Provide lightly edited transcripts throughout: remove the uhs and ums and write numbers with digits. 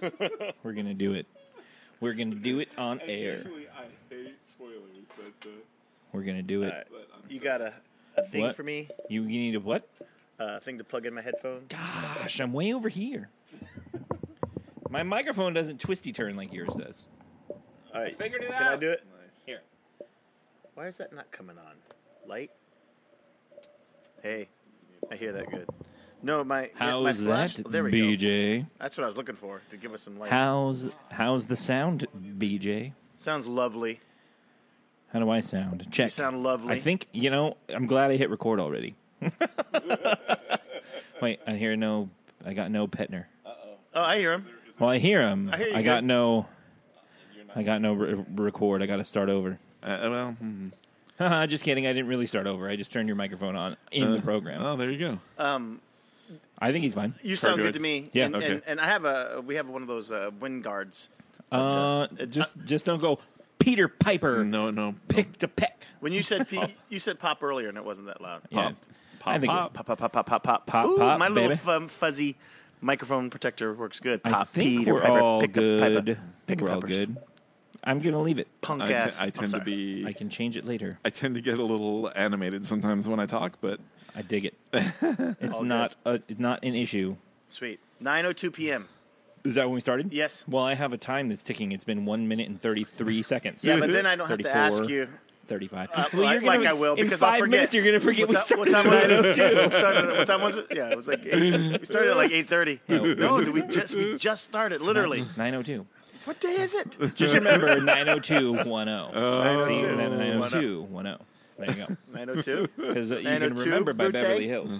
We're gonna do it. We're gonna do it on air. Actually, I hate spoilers, but We're gonna do it. You got a thing What? for me? You need a what? A thing to plug in my headphones? Gosh, I'm way over here. My microphone doesn't twisty turn like yours does. All right. Figured it Can I out. do it? nice. Here. Why is that not coming on? Light? Hey, I hear that good. No, my How's flash. that, Oh, there we go. BJ? That's what I was looking for, to give us some light. How's the sound, BJ? Sounds lovely. How do I sound? Check. You sound lovely. I think, I'm glad I hit record already. Wait, I got no Petner. Oh, I hear him. Well, I hear him. I hear you I got no record. I got to start over. Just kidding. I didn't really start over. I just turned your microphone on in the program. Oh, there you go. I think he's fine. You sound good. good to me. Yeah. And, Okay. and I have we have one of those wind guards. Just don't go Peter Piper. No. Pick to peck. When you said you said pop earlier, and it wasn't that loud. Yeah. Pop, I think pop. Pop, pop, pop, pop, pop, pop. Pop, Ooh, pop, my baby. little fuzzy microphone protector works good. Pop, I think Peter we're Piper, all pick good. Up I Piper, think pick we're all peppers. good. I'm gonna leave it. Punk I ass. tend to sorry. be. I can change it later. I tend to get a little animated sometimes when I talk, but I dig it. It's All not an issue. Sweet. 9:02 p.m. Is that when we started? Yes. Well, I have a time that's ticking. It's been 1 minute and 33 seconds. Yeah, but then I don't have to 34. ask you. 35. Like I will, in because 5 I'll forget. minutes you're going to forget What we time started was at it? 9:02. We started at, what time was it? Yeah, it was like 8. We started at like 8:30. No, we just started literally. 9:02. What day is it? Just remember 9:02:10. See, 9:02. 9:02:10. There you go. 9:02. Because you can 9:02 remember by Brute? Beverly Hills.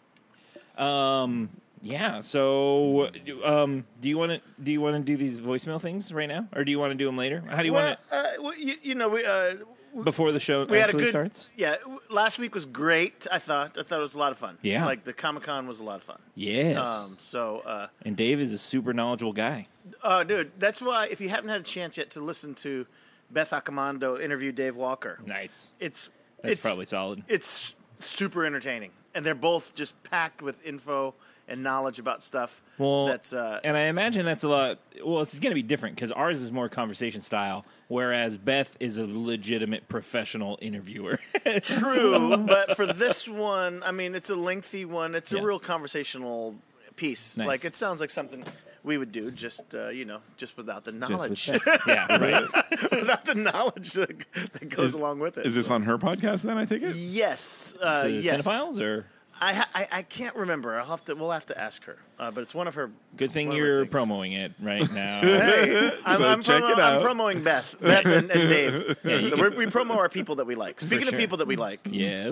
Yeah. So, do you want to do these voicemail things right now, or do you want to do them later? How do you want Well, we it before the show we had a actually good starts? Yeah, last week was great. I thought it was a lot of fun. Yeah. like the Comic-Con was a lot of fun. Yes. And Dave is a super knowledgeable guy. Dude, that's why if you haven't had a chance yet to listen to Beth Accomando interview Dave Walker, Nice. it's Probably solid. It's super entertaining, and they're both just packed with info and knowledge about stuff. Well, that's and I imagine that's a lot. Well, it's going to be different because ours is more conversation style, whereas Beth is a legitimate professional interviewer. true. But for this one, I mean, it's a lengthy one. It's Yeah. a real conversational piece. Nice. Like it sounds like something we would do, just without the Just with knowledge, Beth. Yeah, right. without the knowledge that goes along with it. is this on her podcast then, I take it? Yes, So yes. Cinephiles, or I can't remember. We'll have to ask her. But it's one of her. good thing one of her you're things. promoting it right now. Hey, I'm check it out. I'm promoting Beth and Dave. Yeah, So we promo our people that we like. Speaking sure. of people that we like, Yes.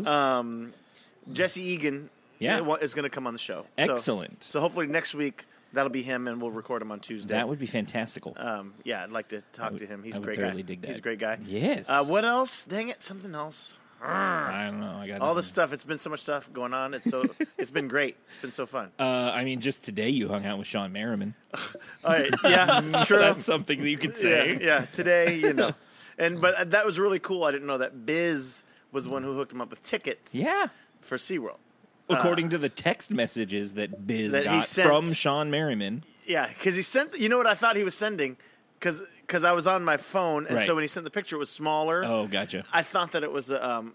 Jesse Egan Yeah. is going to come on the show. Excellent. So hopefully next week that'll be him, and we'll record him on Tuesday. That would be fantastical. Yeah, I'd like to talk to him. He's I a would great totally guy. dig that. He's a great guy. Yes. What else? Dang it, something else. I don't know. I got All nothing. this stuff. It's been so much stuff going on. It's been great. It's been so fun. I mean, just today you hung out with Sean Merriman. All right. Yeah, it's true. That's something that you could say. Yeah, today, but that was really cool. I didn't know that Biz was the one who hooked him up with tickets. Yeah. For SeaWorld. According to the text messages that Biz That he got sent. from Sean Merriman. Yeah, because he sent. You know what I thought he was sending? Because I was on my phone, and Right. so when he sent the picture, it was smaller. Oh, gotcha. I thought that it was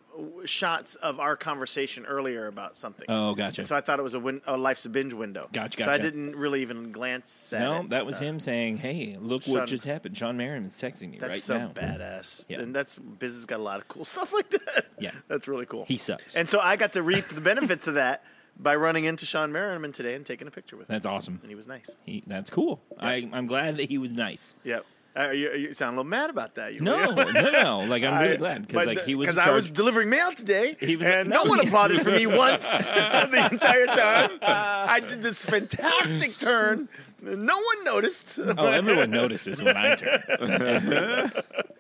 shots of our conversation earlier about something. Oh, gotcha. So I thought it was a Life's a Binge window. Gotcha. So I didn't really even glance at it. No, that was him saying, "Hey, look Sean- what just happened. Sean Merriman's texting me That's right so now." badass. Yeah. And Biz has got a lot of cool stuff like that. Yeah. That's really cool. He sucks. And so I got to reap the benefits of that by running into Sean Merriman today and taking a picture with him. That's awesome. And he was nice. That's cool. I'm glad that he was nice. Yeah. You sound a little mad about that. No. Like, I'm really glad because he was in I was charge. delivering mail today, He was- and no, no one he- applauded for me once the entire time. I did this fantastic turn. No one noticed. Oh, everyone notices when I turn.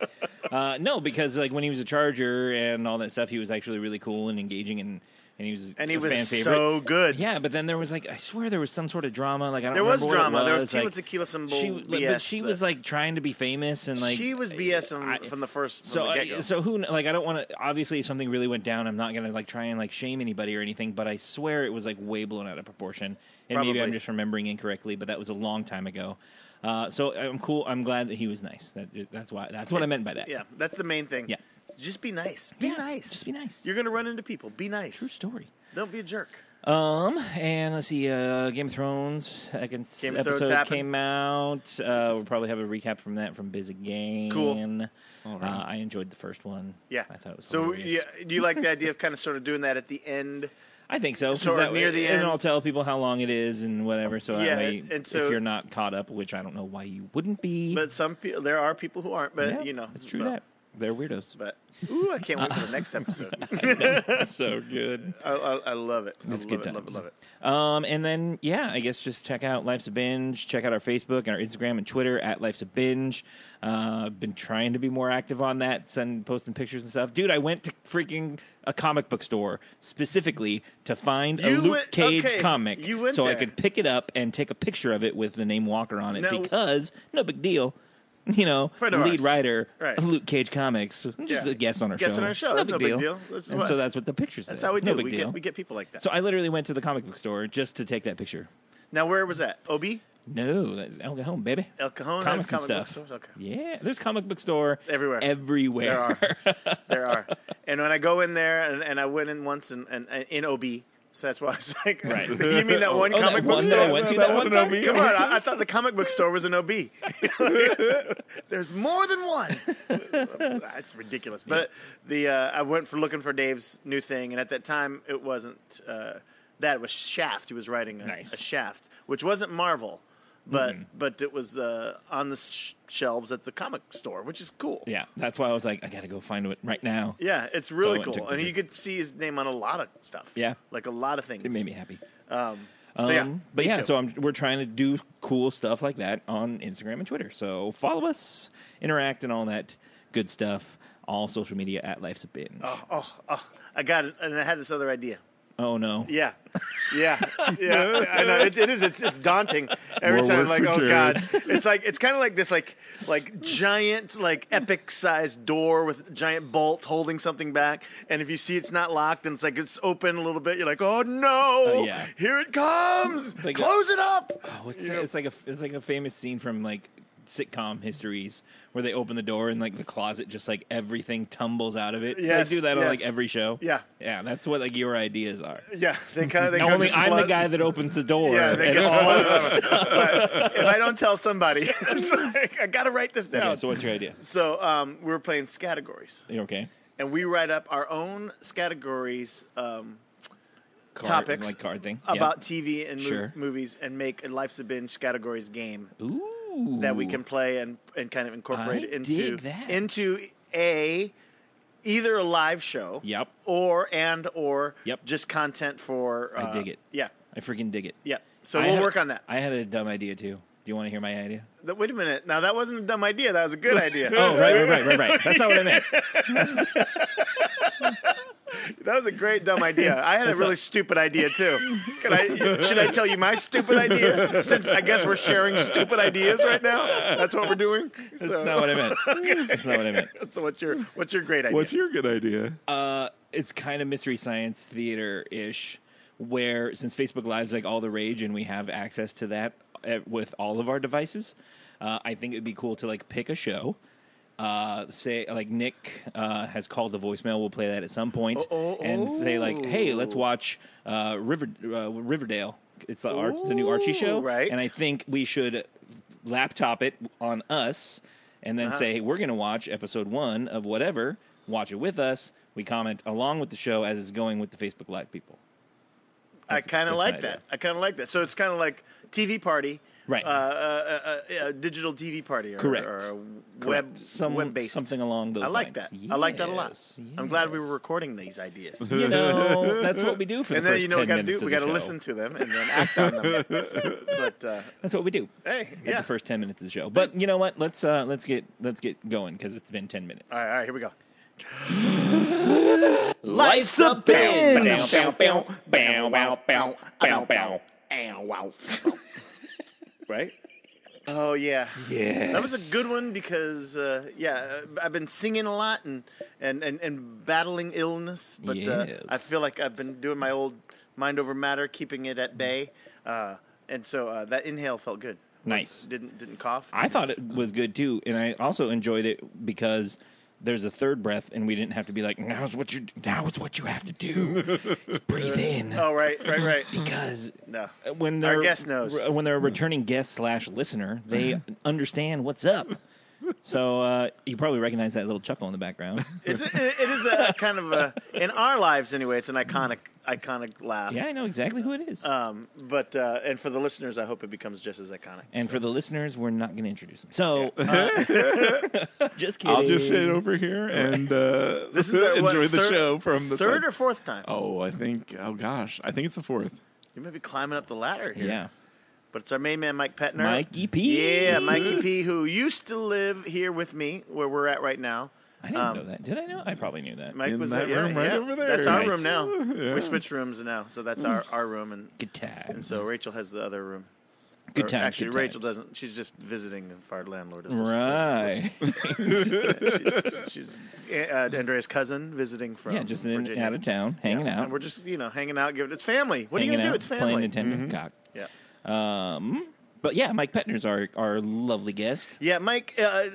No, because like when he was a Charger and all that stuff, he was actually really cool and engaging, and he was And he a was fan favorite. so good. Yeah, but then there was I swear there was some sort of drama. Like I don't There was remember what it drama. There was was. Tila Like, Tequila symbol but BS. she was like trying to be famous and like she was BS from the first. So, from the get-go. so who? Like, I don't want to. Obviously, if something really went down, I'm not gonna like try and like shame anybody or anything. But I swear it was like way blown out of proportion. And maybe I'm Probably. just remembering incorrectly. But that was a long time ago. So I'm cool. I'm glad that he was nice. That's why. That's what I meant by that. Yeah, that's the main thing. Yeah. Just be nice. Be Yeah, nice. just be nice. You're gonna run into people. Be nice. True story. Don't be a jerk. And let's see, Game of Thrones second Game of Thrones episode happened. came out. We'll probably have a recap from that from Biz Again. Cool. I enjoyed the first one. Yeah. I thought it was so. hilarious. Yeah, do you like the idea of kind of sort of doing that at the end? I think so. 'cause Sort of that near way- the and end. I'll tell people how long it is and whatever. So that Yeah, way, and so- if you're not caught up, which I don't know why you wouldn't be, But some people, there are people who aren't. But yeah, you know, it's true but, that they're weirdos. But I can't wait for the next episode. It's so good. I love it. It's I good love times. it. Love it. And then, I guess just check out Life's a Binge. Check out our Facebook and our Instagram and Twitter at Life's a Binge. I've been trying to be more active on that, posting pictures and stuff. Dude, I went to freaking a comic book store specifically to find a You Luke went- Cage okay, comic you went so I there. could pick it up and take a picture of it with the name Walker on it No. because, no big deal. Friend of lead ours. writer Right. of Luke Cage Comics. Just Yeah. a guest on our Guest show. on our show. No That's big no big deal. deal. This is And what- so that's what the picture said. That's how we no do. big deal. We get people like that. So I literally went to the comic book store just to take that picture. Now, where was that? OB? No, that's El Cajon, baby. El Cajon Comics has and comic book stuff. stores? Okay. Yeah, there's comic book store Everywhere. Everywhere. There are. And when I go in there, and I went in once and in OB, so that's why I was like, Right. you mean that one Oh, that comic book one store? that I went to that one time? Come on, I thought the comic book store was an OB. There's more than one. That's ridiculous. But I went looking for Dave's new thing, and at that time it wasn't that. It was Shaft. He was writing Nice. a Shaft, which wasn't Marvel. But it was on the shelves at the comic store, which is cool. Yeah, that's why I was like, I got to go find it right now. Yeah, it's So I really went and cool, took a and you picture. could see his name on a lot of stuff. Yeah. like a lot of things. It made me happy. So yeah, But me yeah, too. so we're trying to do cool stuff like that on Instagram and Twitter. So follow us, interact, and all that good stuff. All social media at Life's a Binge. Oh, I got it, and I had this other idea. Oh no. Yeah. I know it is. It's daunting every More time. work Like, for oh Jared. god, it's kind of like this, like giant, like epic sized door with a giant bolt holding something back. And if you see it's not locked and it's open a little bit, you're like, oh no, yeah. here it comes. like Close it up. It's like a famous scene from like sitcom histories where they open the door and like the closet just like everything tumbles out of it. Yes, they do that on like yes. every show. Yeah. That's what like your ideas are. Yeah, they kind of. Only I'm the guy that opens the door. Yeah, they and can it's all fun. of it. But if I don't tell somebody, it's like, I got to write this down. Okay, so what's your idea? So we were playing categories, You okay? and we write up our own categories topics like card thing about TV and Sure. movies, and make a Life's a Binge categories game Yeah. Ooh. that we can play and kind of incorporate I into dig that. into either a live show, Yep. or Yep. just content for. I dig it. Yeah, I freaking dig it. yeah. So I we'll had- work on that. I had a dumb idea too. Do you want to hear my idea? Wait a minute. Now that wasn't a dumb idea. That was a good idea. Oh, right. That's not what I meant. That was a great dumb idea. I had a really stupid idea too. Should I tell you my stupid idea? Since I guess we're sharing stupid ideas right now. That's what we're doing. That's not what I meant. That's not what I meant. So what's your great idea? What's your good idea? It's kind of Mystery Science Theater-ish, where since Facebook Live's like all the rage and we have access to that with all of our devices, I think it'd be cool to like pick a show. Say like Nick has called the voicemail. We'll play that at some point, and say like, "Hey, let's watch Riverdale. It's the new Archie show, right. And I think we should laptop it on us, and then say, hey, we're going to watch episode 1 of whatever. Watch it with us. We comment along with the show as it's going with the Facebook Live people. I kind of that's like my that. idea. I kind of like that. So it's kind of like TV party, Right. a digital TV party, or, Correct. or a Correct. web based. Something along those I like lines. that. I like that a lot. Yes, I'm glad we yes. were recording these ideas. You know, that's what we do for And the then first you know 10 what we got to minutes do? of We the got to show. listen to them and then act on them. But That's what we do. hey, At yeah. the first 10 minutes of the show. But you know what? Let's get going because it's been 10 minutes. All right, here we go. Life's a binge. Right? Oh yeah, Yeah. that was a good one because I've been singing a lot and battling illness, but Yes. I feel like I've been doing my old mind over matter, keeping it at bay, and so that inhale felt good. Nice. Didn't cough. I thought it was good too, and I also enjoyed it because there's a third breath, and we didn't have to be like, now it's what you have to do. Just breathe in. Oh, right. Because No. when Our they're guest knows. when they're a returning guest / listener, they understand what's up. So you probably recognize that little chuckle in the background. It is a kind of a, in our lives anyway, it's an iconic laugh. Yeah, I know exactly who it is. But and for the listeners, I hope it becomes just as iconic. And for the listeners, we're not going to introduce them. So, just kidding. I'll just sit over here and This is our, enjoy the show from the third side. or fourth time. Oh, I think it's the fourth. You may be climbing up the ladder here. Yeah. But it's our main man, Mike Petner. Mikey P. Yeah, Mikey P, who used to live here with me, where we're at right now. I didn't know that. Did I know? I probably knew that. Mike In was that there, room right over there. That's our Nice. room now. Yeah. We switched rooms now, so that's our room, and Good times. so Rachel has the other room. Good Or times. Actually, good Rachel times. doesn't. She's just visiting if our landlord is Right. She's Andrea's cousin visiting from Yeah, just Virginia. out of town, hanging Yeah, out. And we're just hanging out. It's family. What hanging are you gonna do? out, It's playing family. Nintendo cock. Yeah. But yeah, Mike Petner's our lovely guest. Yeah, Mike.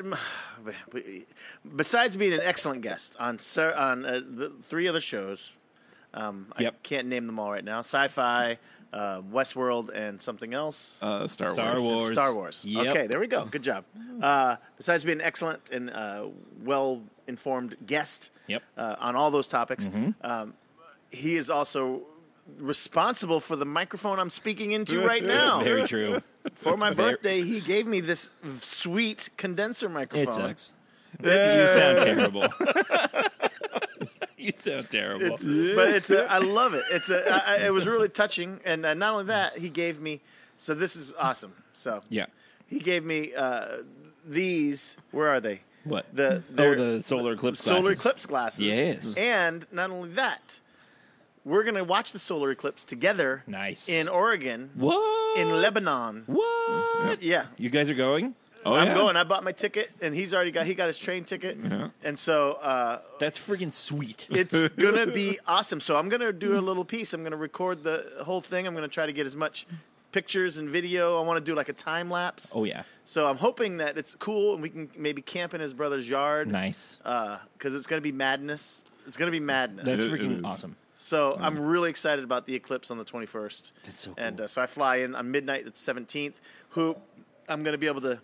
Besides being an excellent guest on the 3 other shows, I Yep. can't name them all right now. Sci-Fi, Westworld, and something else. Star Star Wars. Wars. Star Wars. Yep. Okay, there we go. Good job. Besides being an excellent and well-informed guest Yep. on all those topics, he is also responsible for the microphone I'm speaking into right now. Very true. For my very- birthday, he gave me this sweet condenser microphone. It sucks. You sound terrible. You sound terrible. But I love it. It was really touching, and not only that, he gave me. So this is awesome. So Yeah. he gave me these. Where are they? What? The solar eclipse solar glasses. eclipse glasses. Yes. And not only that, we're gonna watch the solar eclipse together. Nice. In Oregon. What? In Lebanon. What? Yeah. You guys are going? Oh, I'm yeah. going. I bought my ticket, and he got his train ticket, and so That's freaking sweet. it's gonna be awesome. So I'm gonna do a little piece. I'm gonna record the whole thing. I'm gonna try to get as much pictures and video. I want to do like a time lapse. Oh yeah. So I'm hoping that it's cool, and we can maybe camp in his brother's yard. Nice. Because it's gonna be madness. It's gonna be madness. That's It freaking is. awesome. So I'm really excited about the eclipse on the 21st. That's so cool. And so I fly in on midnight the 17th. Who I'm going to be able to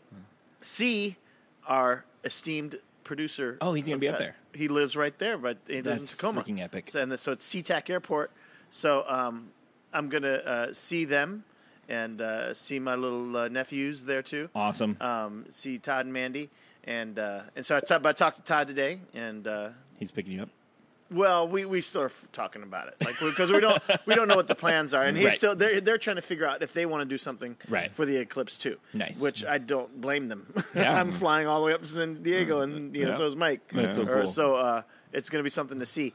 see our esteemed producer. Oh, he's gonna be up there. He lives right there, but he lives in That's Tacoma. freaking epic. So it's SeaTac Airport. So I'm going to see them and see my little nephews there too. Awesome. See Todd and Mandy. And so I talked to Todd today, and He's picking you up. well, we still are talking about it, like because we don't know what the plans are, and he's Right. still they're trying to figure out if they want to do something Right. for the eclipse too. Nice. Which I don't blame them. Yeah. I'm flying all the way up to San Diego, and Yeah. so is Mike. That's so cool. So it's going to be something to see.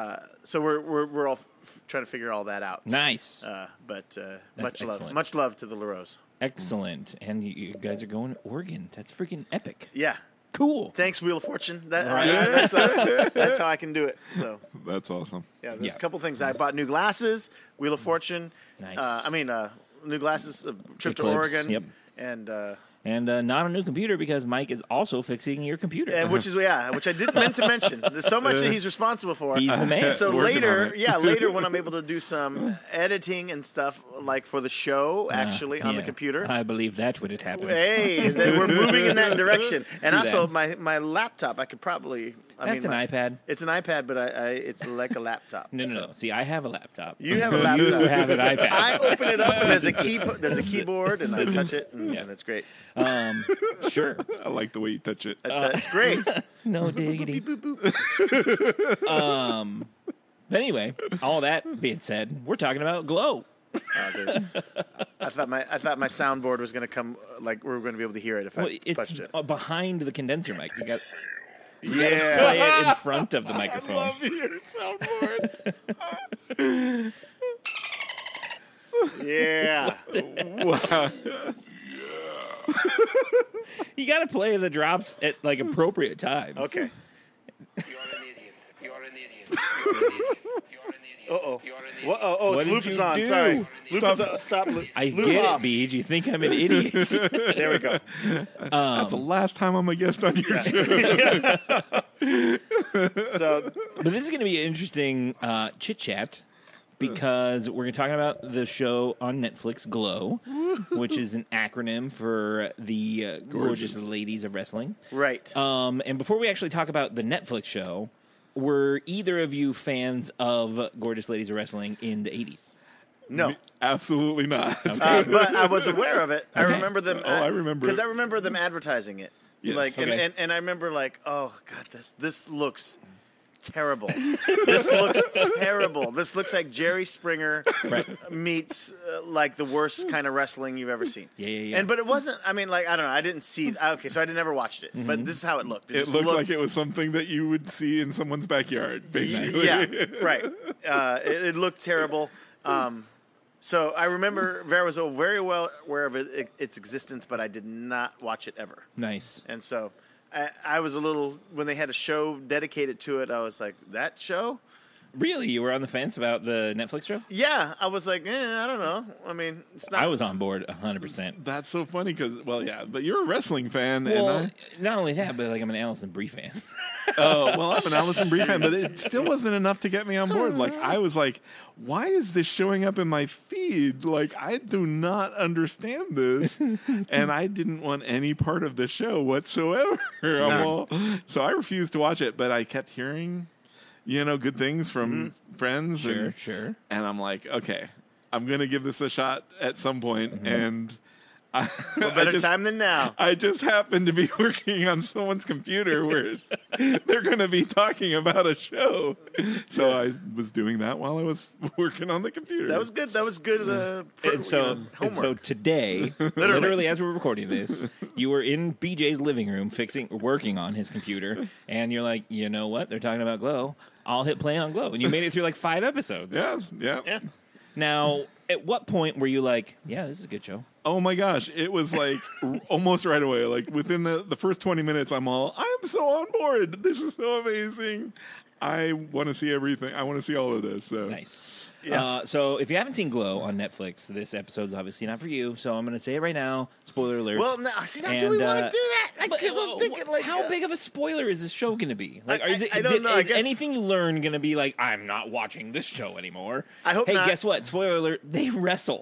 So we're all trying to figure all that out. Nice. But much love, excellent. much love to the LaRose. Excellent. And you guys are going to Oregon. That's freaking epic. Yeah. Cool. Thanks, Wheel of Fortune. Right. That's how I can do it. So. That's awesome. Yeah, there's Yeah. a couple things. I bought new glasses, Wheel of Fortune. Nice. New glasses, a trip to Eclipse, Oregon. yep. And And not a new computer because Mike is also fixing your computer. which I didn't meant to mention. There's so much that he's responsible for. He's the man. So Working on it. later when I'm able to do some editing and stuff like for the show, actually on the Yeah. computer. I believe that when it happens. Hey, we're moving in that direction. And True also, that. my laptop, I could probably. That's an iPad. It's an iPad, but it's like a laptop. No. So- See, I have a laptop. You have a You laptop. have an iPad. I open it up and there's a keyboard and I touch it and it's great. Sure. I like the way you touch it. That's great. No diggity. Boop, boop. But anyway, all that being said, we're talking about Glow. Dude. I thought my soundboard was going to come like we were going to be able to hear it if Well, I it's touched it. behind the condenser mic. You got Yeah. play it in front of the microphone. your soundboard. Yeah. You got to play the drops at like appropriate times. Okay. You're an idiot. You're an idiot. You're an idiot. You're an idiot. Uh-oh. Oh, What it's did Loop is you on. do? Sorry. Loop Stop. is on. Stop. I Loop get off. it, Beej. You think I'm an idiot. There we go. That's the last time I'm a guest on your show. So, But this is going to be an interesting chit chat because we're going to talk about the show on Netflix, Glow, which is an acronym for the gorgeous ladies of wrestling. right. And before we actually talk about the Netflix show, were either of you fans of Gorgeous Ladies of Wrestling in the 80s? No. Absolutely not. But I was aware of it. I Okay. remember them. Oh, I remember because it. I remember them advertising it. Yes. Like, Okay. and I remember like, oh god, this looks terrible. This looks terrible. This looks like Jerry Springer meets like the worst kind of wrestling you've ever seen. Yeah. But it wasn't. I mean, like I don't know. I didn't see. Okay, so I never watched it. But this is how it looked. It just looked like it was something that you would see in someone's backyard, basically. Yeah, right. It looked terrible. So I remember Vera was very well aware of its existence, but I did not watch it ever. Nice. And so I was a little, when they had a show dedicated to it, I was like, that show? Really? You were on the fence about the Netflix show? Yeah. I was like, I don't know. I mean, it's not. I was on board 100%. That's so funny because, well, yeah, but you're a wrestling fan, Well, and not only that, but like I'm an Allison Brie fan. I'm an Allison Brie fan, but it still wasn't enough to get me on board. Like, I was like, why is this showing up in my feed? Like, I do not understand this, and I didn't want any part of the show whatsoever. So I refused to watch it, but I kept hearing, good things from friends. Sure. And I'm like, okay, I'm going to give this a shot at some point, and What better time than now? I just happened to be working on someone's computer where they're going to be talking about a show. So I was doing that while I was working on the computer. That was good. That was good. And so homework. today, literally as we were recording this, you were in BJ's living room working on his computer, and you're like, you know what? They're talking about Glow. I'll hit play on Glow. And you made it through like 5 episodes. Yes, yeah. Yeah. Now, at what point were you like, yeah, this is a good show? Oh my gosh, it was like almost right away. Like within the first 20 minutes, I'm so on board. This is so amazing. I want to see everything. I want to see all of this. So Nice. Yeah. So if you haven't seen Glow on Netflix, this episode's obviously not for you. So I'm going to say it right now. Spoiler alert. Well, now, see, now do we want to do that? Like, But, 'cause I'm thinking, like, how big of a spoiler is this show going to be? Like, I don't know. I is guess- anything you learn going to be like, I'm not watching this show anymore? I hope hey, not. guess what? Spoiler alert: they wrestle.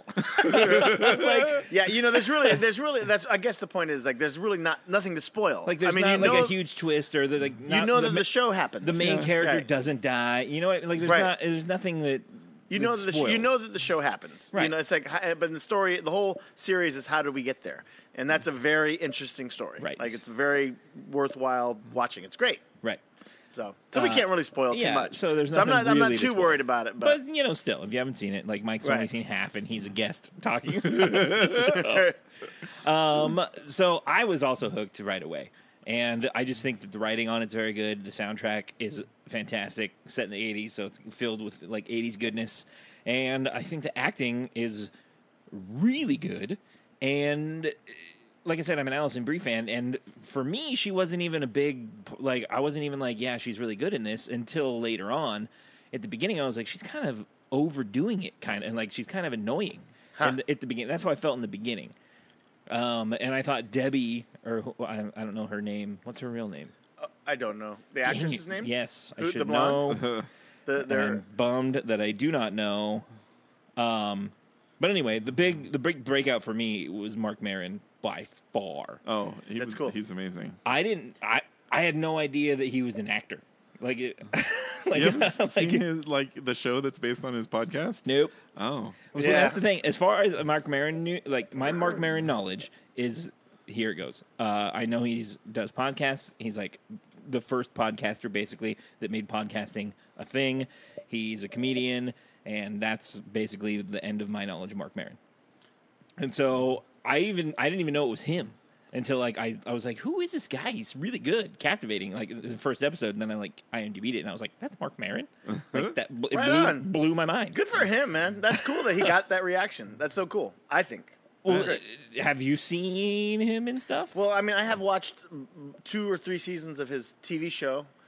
Yeah, there's really. That's. I guess the point is like, there's really nothing to spoil. Like, there's I mean, not you like know, a huge twist, or like you know that the show happens. the main Yeah. character Right. doesn't die. You know what? Like, there's nothing that. You know that spoils. you know that the show happens. Right. You know, it's like, but in the story, the whole series is how did we get there, and that's a very interesting story. Right. Like it's very worthwhile watching. It's great. Right. So we can't really spoil too yeah, much. so there's I'm nothing not really to too spoil. worried about it. But still, if you haven't seen it, like Mike's only Right. seen half, and he's a guest talking. So I was also hooked right away, and I just think that the writing on it's very good. The soundtrack is fantastic, set in the '80s, so it's filled with like '80s goodness, and I think the acting is really good. And like I said, I'm an Allison Brie fan, and for me, she wasn't even a big I wasn't even like, yeah, she's really good in this until later on. At the beginning, I was like, she's kind of overdoing it, and like she's kind of annoying. And at the beginning, that's how I felt in the beginning. And I thought Debbie, or I don't know her name. What's her real name? I don't know the Dang actress's it. name. Yes, I Who, should the blonde? know. And They're I'm bummed that I do not know. But anyway, the big breakout for me was Mark Maron by far. that's That's cool. He's amazing. I had no idea that he was an actor. Like it, like, You haven't like seen his the show that's based on his podcast? nope. Oh, So Yeah. that's the thing. As far as Mark Maron knew, like my Mark Maron knowledge is here it goes. I know does podcasts. He's like the first podcaster basically that made podcasting a thing. He's a comedian, and that's basically the end of my knowledge of Mark Maron. And so I didn't even know it was him until like I was like, who is this guy? He's really good, captivating. Like in the first episode, and then I IMDb'd it, and I was like, that's Mark Maron. Like that Right on. blew my mind. good for him, man. That's cool that he got that reaction. That's so cool. I think. Well, That's great. have you seen him and stuff? Well, I mean, I have watched 2 or 3 seasons of his TV show,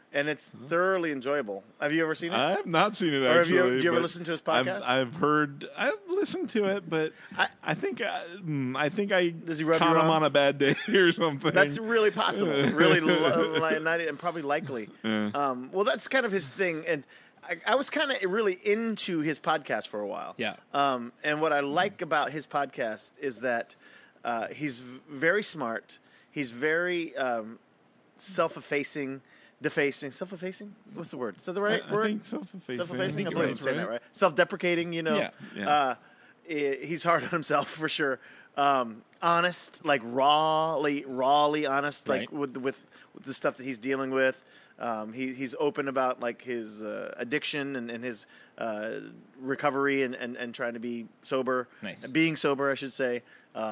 and it's thoroughly enjoyable. Have you ever seen it? I have not seen it Or have actually. you ever but listened to his podcast? I've listened to it, but I think I Does he rub caught you him wrong? on a bad day or something. That's really possible. Really, and probably likely. Well, that's kind of his thing, and I was kind of really into his podcast for a while. Yeah. And what I like about his podcast is that he's very smart. He's very self-effacing. What's the word? Is that the right word? I think self-effacing. Self-effacing. I I believe think I'm saying that's that right. Self-deprecating. Yeah. Yeah. He's hard on himself for sure. Honest, like rawly honest, like Right. with the stuff that he's dealing with. He's open about like his addiction and his recovery and trying to be sober. Nice. Being sober, I should say.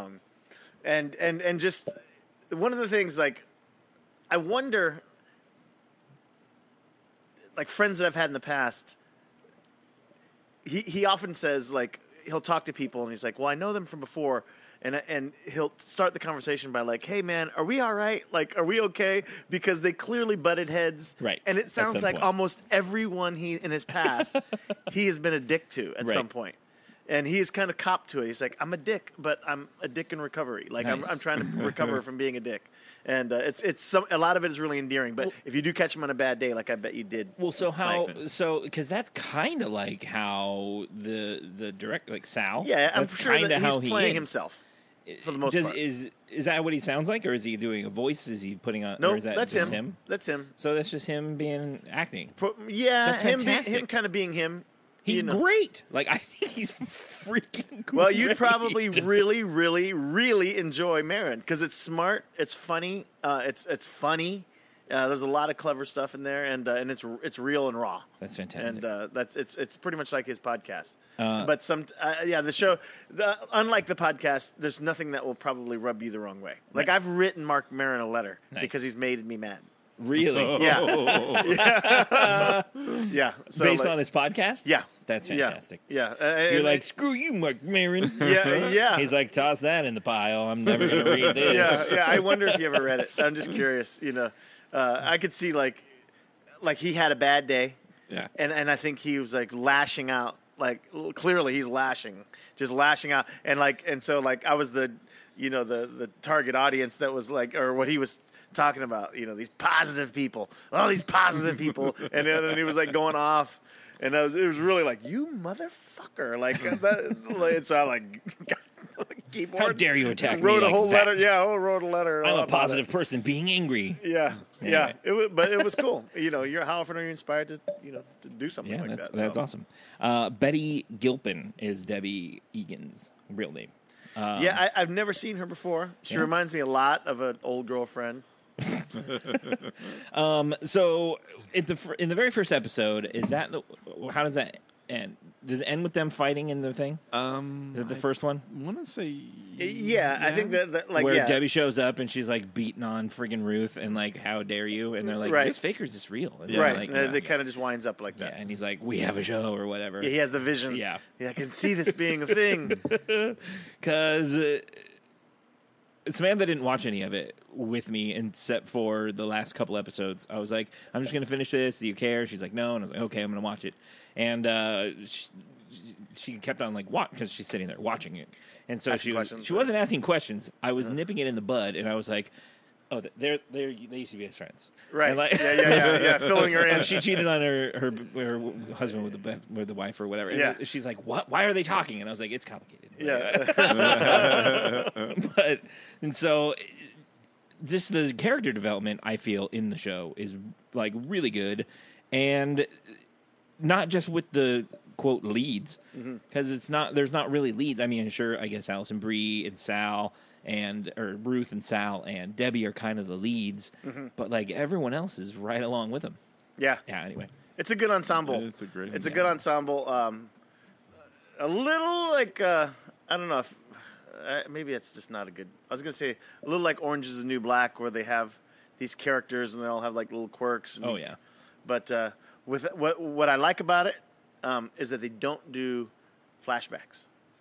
And just one of the things, like, I wonder, like friends that I've had in the past, he often says, like, he'll talk to people and he's like, well, I know them from before. And he'll start the conversation by like, hey, man, are we all right? Like, are we okay? Because they clearly butted heads. Right. And it At sounds some like point. almost everyone in his past, he has been a dick to at Right. some point. And he is kind of copped to it. He's like, I'm a dick, but I'm a dick in recovery. Like, Nice. I'm trying to recover from being a dick. And a lot of it is really endearing. But if you do catch him on a bad day, like I bet you did. Well, because that's kind of like how the direct, like Sal. Yeah, I'm that's sure kinda that how he's he playing is. himself for the most Does, part. Is that what he sounds like, or is he doing a voice? Is he putting on? No, or is that that's just him. That's him. So that's just him being acting. Yeah, That's him fantastic. kind of being him. He's you know. great. Like, I think he's freaking great. Well, you'd probably really, really, really enjoy Marin because it's smart, it's funny, it's funny. There's a lot of clever stuff in there, and it's real and raw. That's fantastic. And it's pretty much like his podcast. But the show, unlike the podcast, there's nothing that will probably rub you the wrong way. Like, Right. I've written Mark Maron a letter Nice. because he's made me mad. Really? Yeah. Yeah. So, Based like, on his podcast? Yeah. That's fantastic. Yeah. You're like, screw you, Mark Maron. yeah. He's like, toss that in the pile. I'm never going to read this. Yeah. I wonder if you ever read it. I'm just curious. I could see like he had a bad day, Yeah. and I think he was like lashing out. Like, clearly he's just lashing out, and so I was the target audience that was like, or what he was talking about. These positive people, all these positive people, and he was like going off. And it was really like, you motherfucker. Like, it's all like, keyboard. How dare you attack me Wrote a like whole that. letter. Yeah, I wrote a letter. I'm a about positive it. person being angry. Yeah. Anyway. But it was cool. How often are you inspired to do something Yeah, like that? that's So, awesome. Betty Gilpin is Debbie Egan's real name. Yeah, I've never seen her before. She Yeah. reminds me a lot of an old girlfriend. So in the very first episode, how does that end? Does it end with them fighting in the thing? Is it the first one? I want to say Yeah, I think that like, where yeah. Debbie shows up and she's like beating on friggin' Ruth and like, how dare you? And they're like, Right. is this fake or is this real? And they're Right. like, And it kind of just winds up like yeah, that. and he's like, we have a show or whatever. Yeah, he has the vision. Yeah. I can see this being a thing. Because Samantha didn't watch any of it with me except for the last couple episodes. I was like, I'm just going to finish this. Do you care? She's like, no. And I was like, okay, I'm going to watch it. And she kept on like, what? Because she's sitting there watching it. And so Asking she questions, wasn't asking questions. I was nipping it in the bud, and I was like, oh, they used to be best friends. Right. And like, Yeah. Filling her in. She cheated on her husband with the wife or whatever. And Yeah. she's like, what? Why are they talking? And I was like, it's complicated. Yeah. So just the character development I feel in the show is like really good, and not just with the quote leads, because there's not really leads. I mean, sure, I guess Allison Brie and Sal or Ruth and Sal and Debbie are kind of the leads, but like everyone else is right along with them. Yeah. Yeah. Anyway, It's a good ensemble. It's a great It's a good ensemble. A little like I don't know if maybe it's just not a good. I was gonna say a little like Orange Is the New Black, where they have these characters and they all have like little quirks. And, oh yeah, But with what I like about it is that they don't do flashbacks.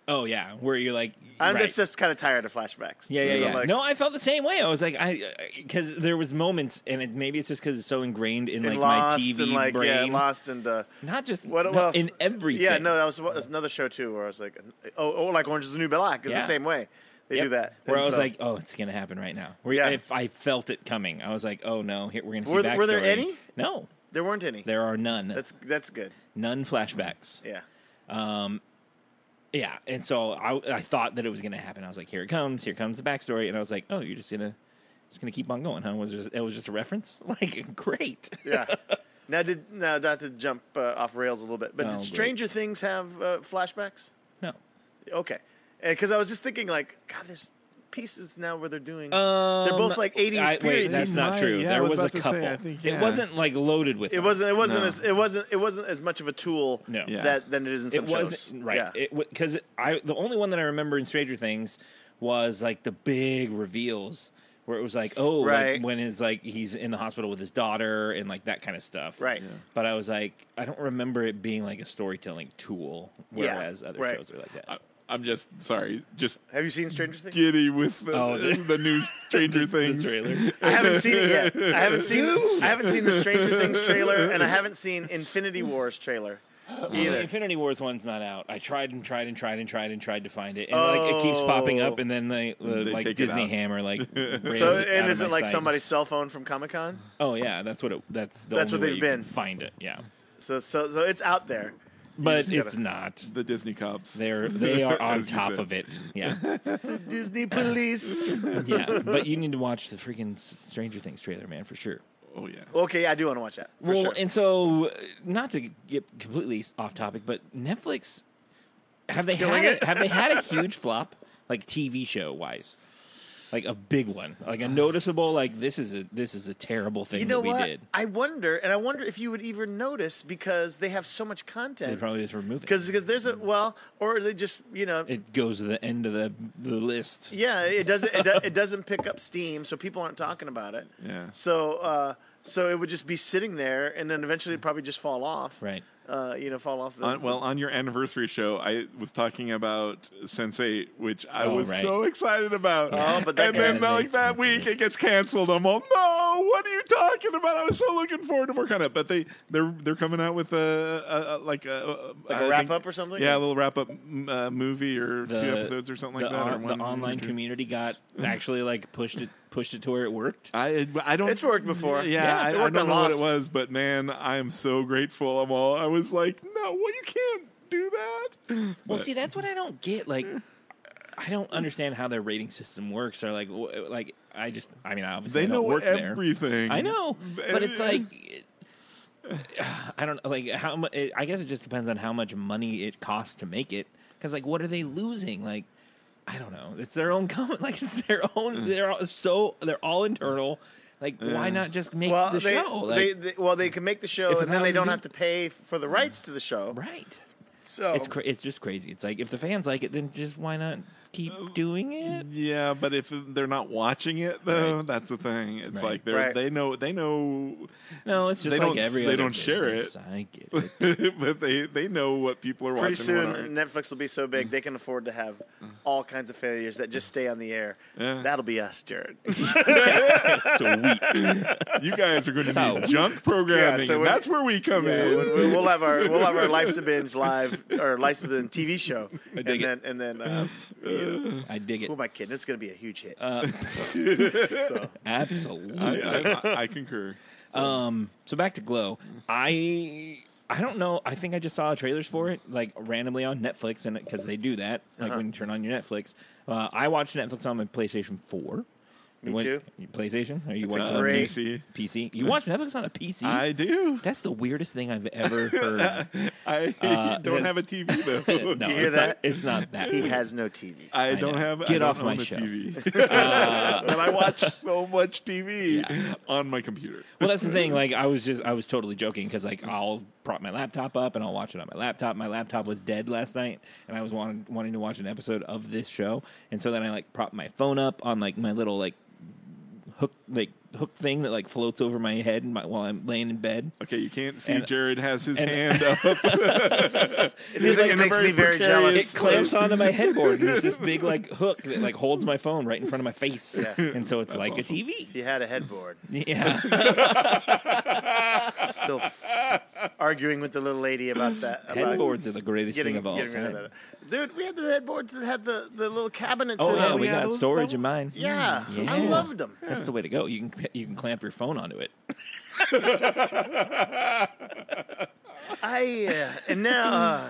Oh yeah, where you're like, I'm right. just kind of tired of flashbacks. Yeah, yeah, You know, yeah. like, No, I felt the same way. I was like, because there was moments, and maybe it's just because it's so ingrained in like Lost my TV and like brain. Lost and Not just what no, else? in everything. Yeah, no, that was another show too where I was like, like Orange Is the New Black. It's Yeah. the same way. They Yep. do that. Where And I was so- like, oh, it's gonna happen right now. Where Yeah. if I felt it coming, I was like, oh no, here we're gonna see Were- backstory. were there any? No, there weren't any. there are none. That's good. None flashbacks. Yeah. Yeah, and so I thought that it was gonna happen. I was like, here comes the backstory, and I was like, oh, you're just gonna keep on going, huh? It was just a reference? Like, great. Yeah. Now, not to jump off rails a little bit, but Oh, did great. Stranger Things have flashbacks? No. Okay. Because I was just thinking, like, God, there's pieces now where they're doing. They're Um, both like 80s Wait, period. that's They not might. true. Yeah, I There was was a about to say, couple. I think, It yeah. wasn't like loaded with. It them. wasn't. No. It wasn't as much of a tool No. Yeah. than it is in some It shows. wasn't right. Yeah. Because the only one that I remember in Stranger Things was like the big reveals where it was like, oh, Right. like when he's in the hospital with his daughter and like that kind of stuff. Right. Yeah. But I was like, I don't remember it being like a storytelling tool, Yeah, whereas other right. shows are like that. I'm just sorry, just Have you seen Stranger Things? giddy with the, Oh, the new Stranger The Things. trailer. I haven't seen it yet. I haven't seen the Stranger Things trailer, and I haven't seen Infinity Wars trailer The either. Infinity Wars one's not out. I tried and tried and tried and tried and tried to find it, and like it keeps popping up, and then They like take it Disney out. Hammer like. rails So, it out and of is it my like sights. somebody's cell phone from Comic Con? Oh yeah, that's what that's the That's only what way they've you been. can find it. Yeah, So it's out there. but just it's gotta- not. The Disney cops. They are on As you top said. of it. Yeah, Disney police. yeah. But you need to watch the freaking Stranger Things trailer, man, for sure. Oh yeah. Okay, I do want to watch that. For Well, sure. and so not to get completely off topic, but Netflix have they killing had it. have they had a huge flop like TV show wise, like a big one, like a noticeable like this is a terrible thing You know that we what? did. I wonder if you would even notice because they have so much They content. probably just remove it. Because there's or they just It goes to the end of the list. yeah, it doesn't it doesn't pick up steam, so people aren't talking about it. Yeah. So it would just be sitting there, and then eventually it'd probably just fall off. Right. Fall off. On your anniversary show, I was talking about Sense8, which I Oh, was right. so excited about. Oh, but that and then got- like that week it gets canceled. I'm all, no, what are you talking about? I was so looking forward to more content. But they're coming out with a wrap up or something? Yeah, a little wrap up movie or 2 The- episodes or something like that. Or The one, online or two. community got actually like pushed it to where it worked. I don't. It's worked before. Yeah, Yeah, I it don't worked know on what it Lost. was, but man, I am so grateful. I was like, no, well, you can't do that. Well, But- see, that's what I don't get. Like, I don't understand how their rating system works. Or like I mean, obviously they I know don't work everything. there. I know, but it's like I don't like how much. I guess it just depends on how much money it costs to make it. Because like, what are they losing? Like, I don't know. It's their own comment. Like, it's their own. They're all internal. Like, why not just make the show? Like, they can make the show, If and then they 1,000 don't people- have to pay for the rights to the show. right. So It's just crazy. It's like if the fans like it, then just why not keep doing it? Yeah, but if they're not watching it though, Right. that's the thing. It's Right. like Right. they know No, it's just They like don't- every they other don't share business. I get it. but they know what people are pretty watching. soon, what aren't. Netflix will be so big they can afford to have all kinds of failures that just stay on the air. Yeah. That'll be us, Jared. Sweet. You guys are going to So- need junk programming, Yeah, so and when- that's where we come Yeah, in. we'll have our Life's a Binge live or Life's a Binge TV show, and dig it. then I dig it. who am I kidding? It's going to be a huge hit. So Absolutely. I concur. So back to Glow. I don't know. I think I just saw trailers for it like randomly on Netflix, and because they do that, like when you turn on your Netflix. I watched Netflix on my PlayStation 4. Me too. PlayStation? Are you It's a watching great- PC. PC? You watch Netflix on a PC? I do. That's the weirdest thing I've ever heard. I don't there's- have a TV though. No, You hear it's that? Not, it's not that. he weird. has no TV. I know. don't have. Get I don't off my own a show. TV. and I watch so much TV on my computer. Well, that's the thing. Like, I was totally joking because like I'll prop my laptop up and I'll watch it on my laptop. My laptop was dead last night, and I was wanting to watch an episode of this show, and so then I like propped my phone up on like my little like hook thing that like floats over my head while I'm laying in bed. Okay, you can't see And- Jared has his hand up. It makes me very It jealous. clamps onto my headboard, and there's this big like hook that like holds my phone right in front of my face, Yeah. and so it's like awesome. a TV. If you had a headboard, Yeah, still arguing with the little lady about that. About headboards are the greatest thing of all getting rid of time. that. Dude, we had the headboards that had the little cabinets. Oh in yeah, them. we yeah, got those- storage that- in mine. Yeah, Yeah. I loved them. That's the way to go. You can clamp your phone onto it. And now,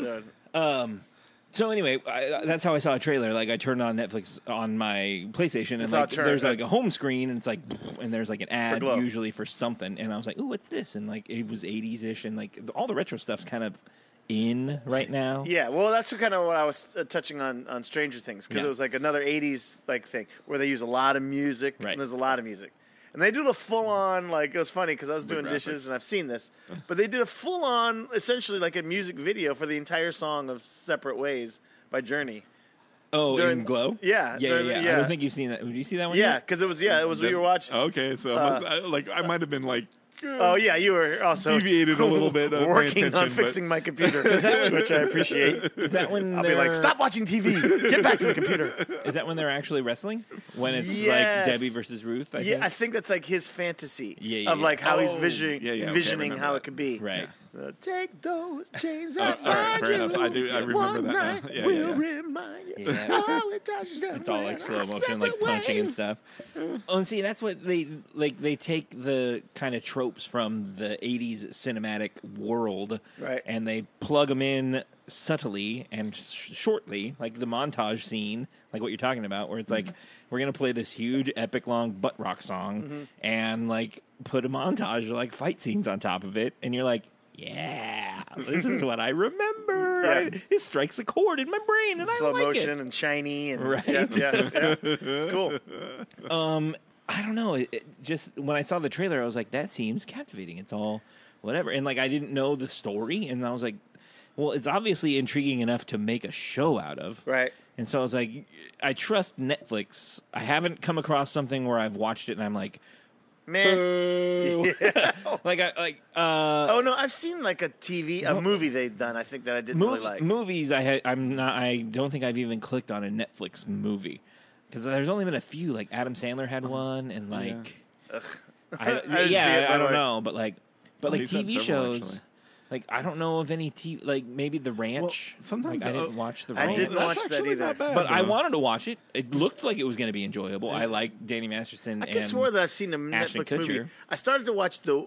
So anyway, that's how I saw a trailer. Like I turned on Netflix on my PlayStation, and saw like a trailer. there's like a home screen, and it's like, and there's like an ad Glow. usually for something, and I was like, "Ooh, what's this?" And like it was 80s ish, and like all the retro stuff's kind of in right now. yeah, well, that's kind of what I was touching on Stranger Things, because Yeah. it was like another '80s like thing where they use a lot of music. Right. And there's a lot of music. And they did a full-on, like, it was funny because I was doing dishes graphics. and I've seen this, but they did a full-on, essentially like a music video for the entire song of Separate Ways by Journey. Oh, During- in Glow. Yeah, yeah. during- I yeah. don't think you've seen that. Did you see that one? Yeah, yet? because it was we were watching. Okay, so I might have been like Oh yeah, you were also deviated a little bit. Paying working on attention, fixing my computer, which I appreciate. Is that when I'll be like, stop watching TV, get back to the computer. Is that when they're actually wrestling? When it's Yes. like Debbie versus Ruth? I Yeah, think? I think that's like his fantasy Yeah, of yeah. like how he's Oh, envisioning yeah, okay, I envisioning remember how that. it could be. Right. Take those chains All out. right, fair enough. I remember One that night now. Yeah, will yeah. remind you. Yeah. Oh, it touches It's all like slow motion, like separate punching and ways. stuff. Oh, and see, that's what they take the kind of tropes from the '80s cinematic world, Right. And they plug them in subtly and shortly, like the montage scene, like what you're talking about, where it's like we're gonna play this huge, epic, long butt rock song, and like put a montage of like fight scenes on top of it, and you're like. Yeah, this is what I remember. Yeah. It strikes a chord in my brain, and Slow I like motion it. and shiny and Right. yeah. It's cool. I don't know. It just when I saw the trailer, I was like, that seems captivating. It's all whatever. And like I didn't know the story, and I was like, well, it's obviously intriguing enough to make a show out of. Right. And so I was like, I trust Netflix. I haven't come across something where I've watched it and I'm like, Man. boo. Oh no, I've seen like a movie they've done. I think that I didn't really like. Movies. I don't think I've even clicked on a Netflix movie because there's only been a few. Like Adam Sandler had one, and like, I didn't see it, by I the don't way. know, but like he's had TV several, shows. actually. Like I don't know of any like maybe The Ranch. sometimes like, I I- didn't watch The I Ranch. didn't That's watch that actually either. not bad, But I though. wanted to watch it. It looked like it was going to be enjoyable. I like Danny Masterson. I could and swear that I've seen a Ashton Netflix movie. Kutcher. I started to watch the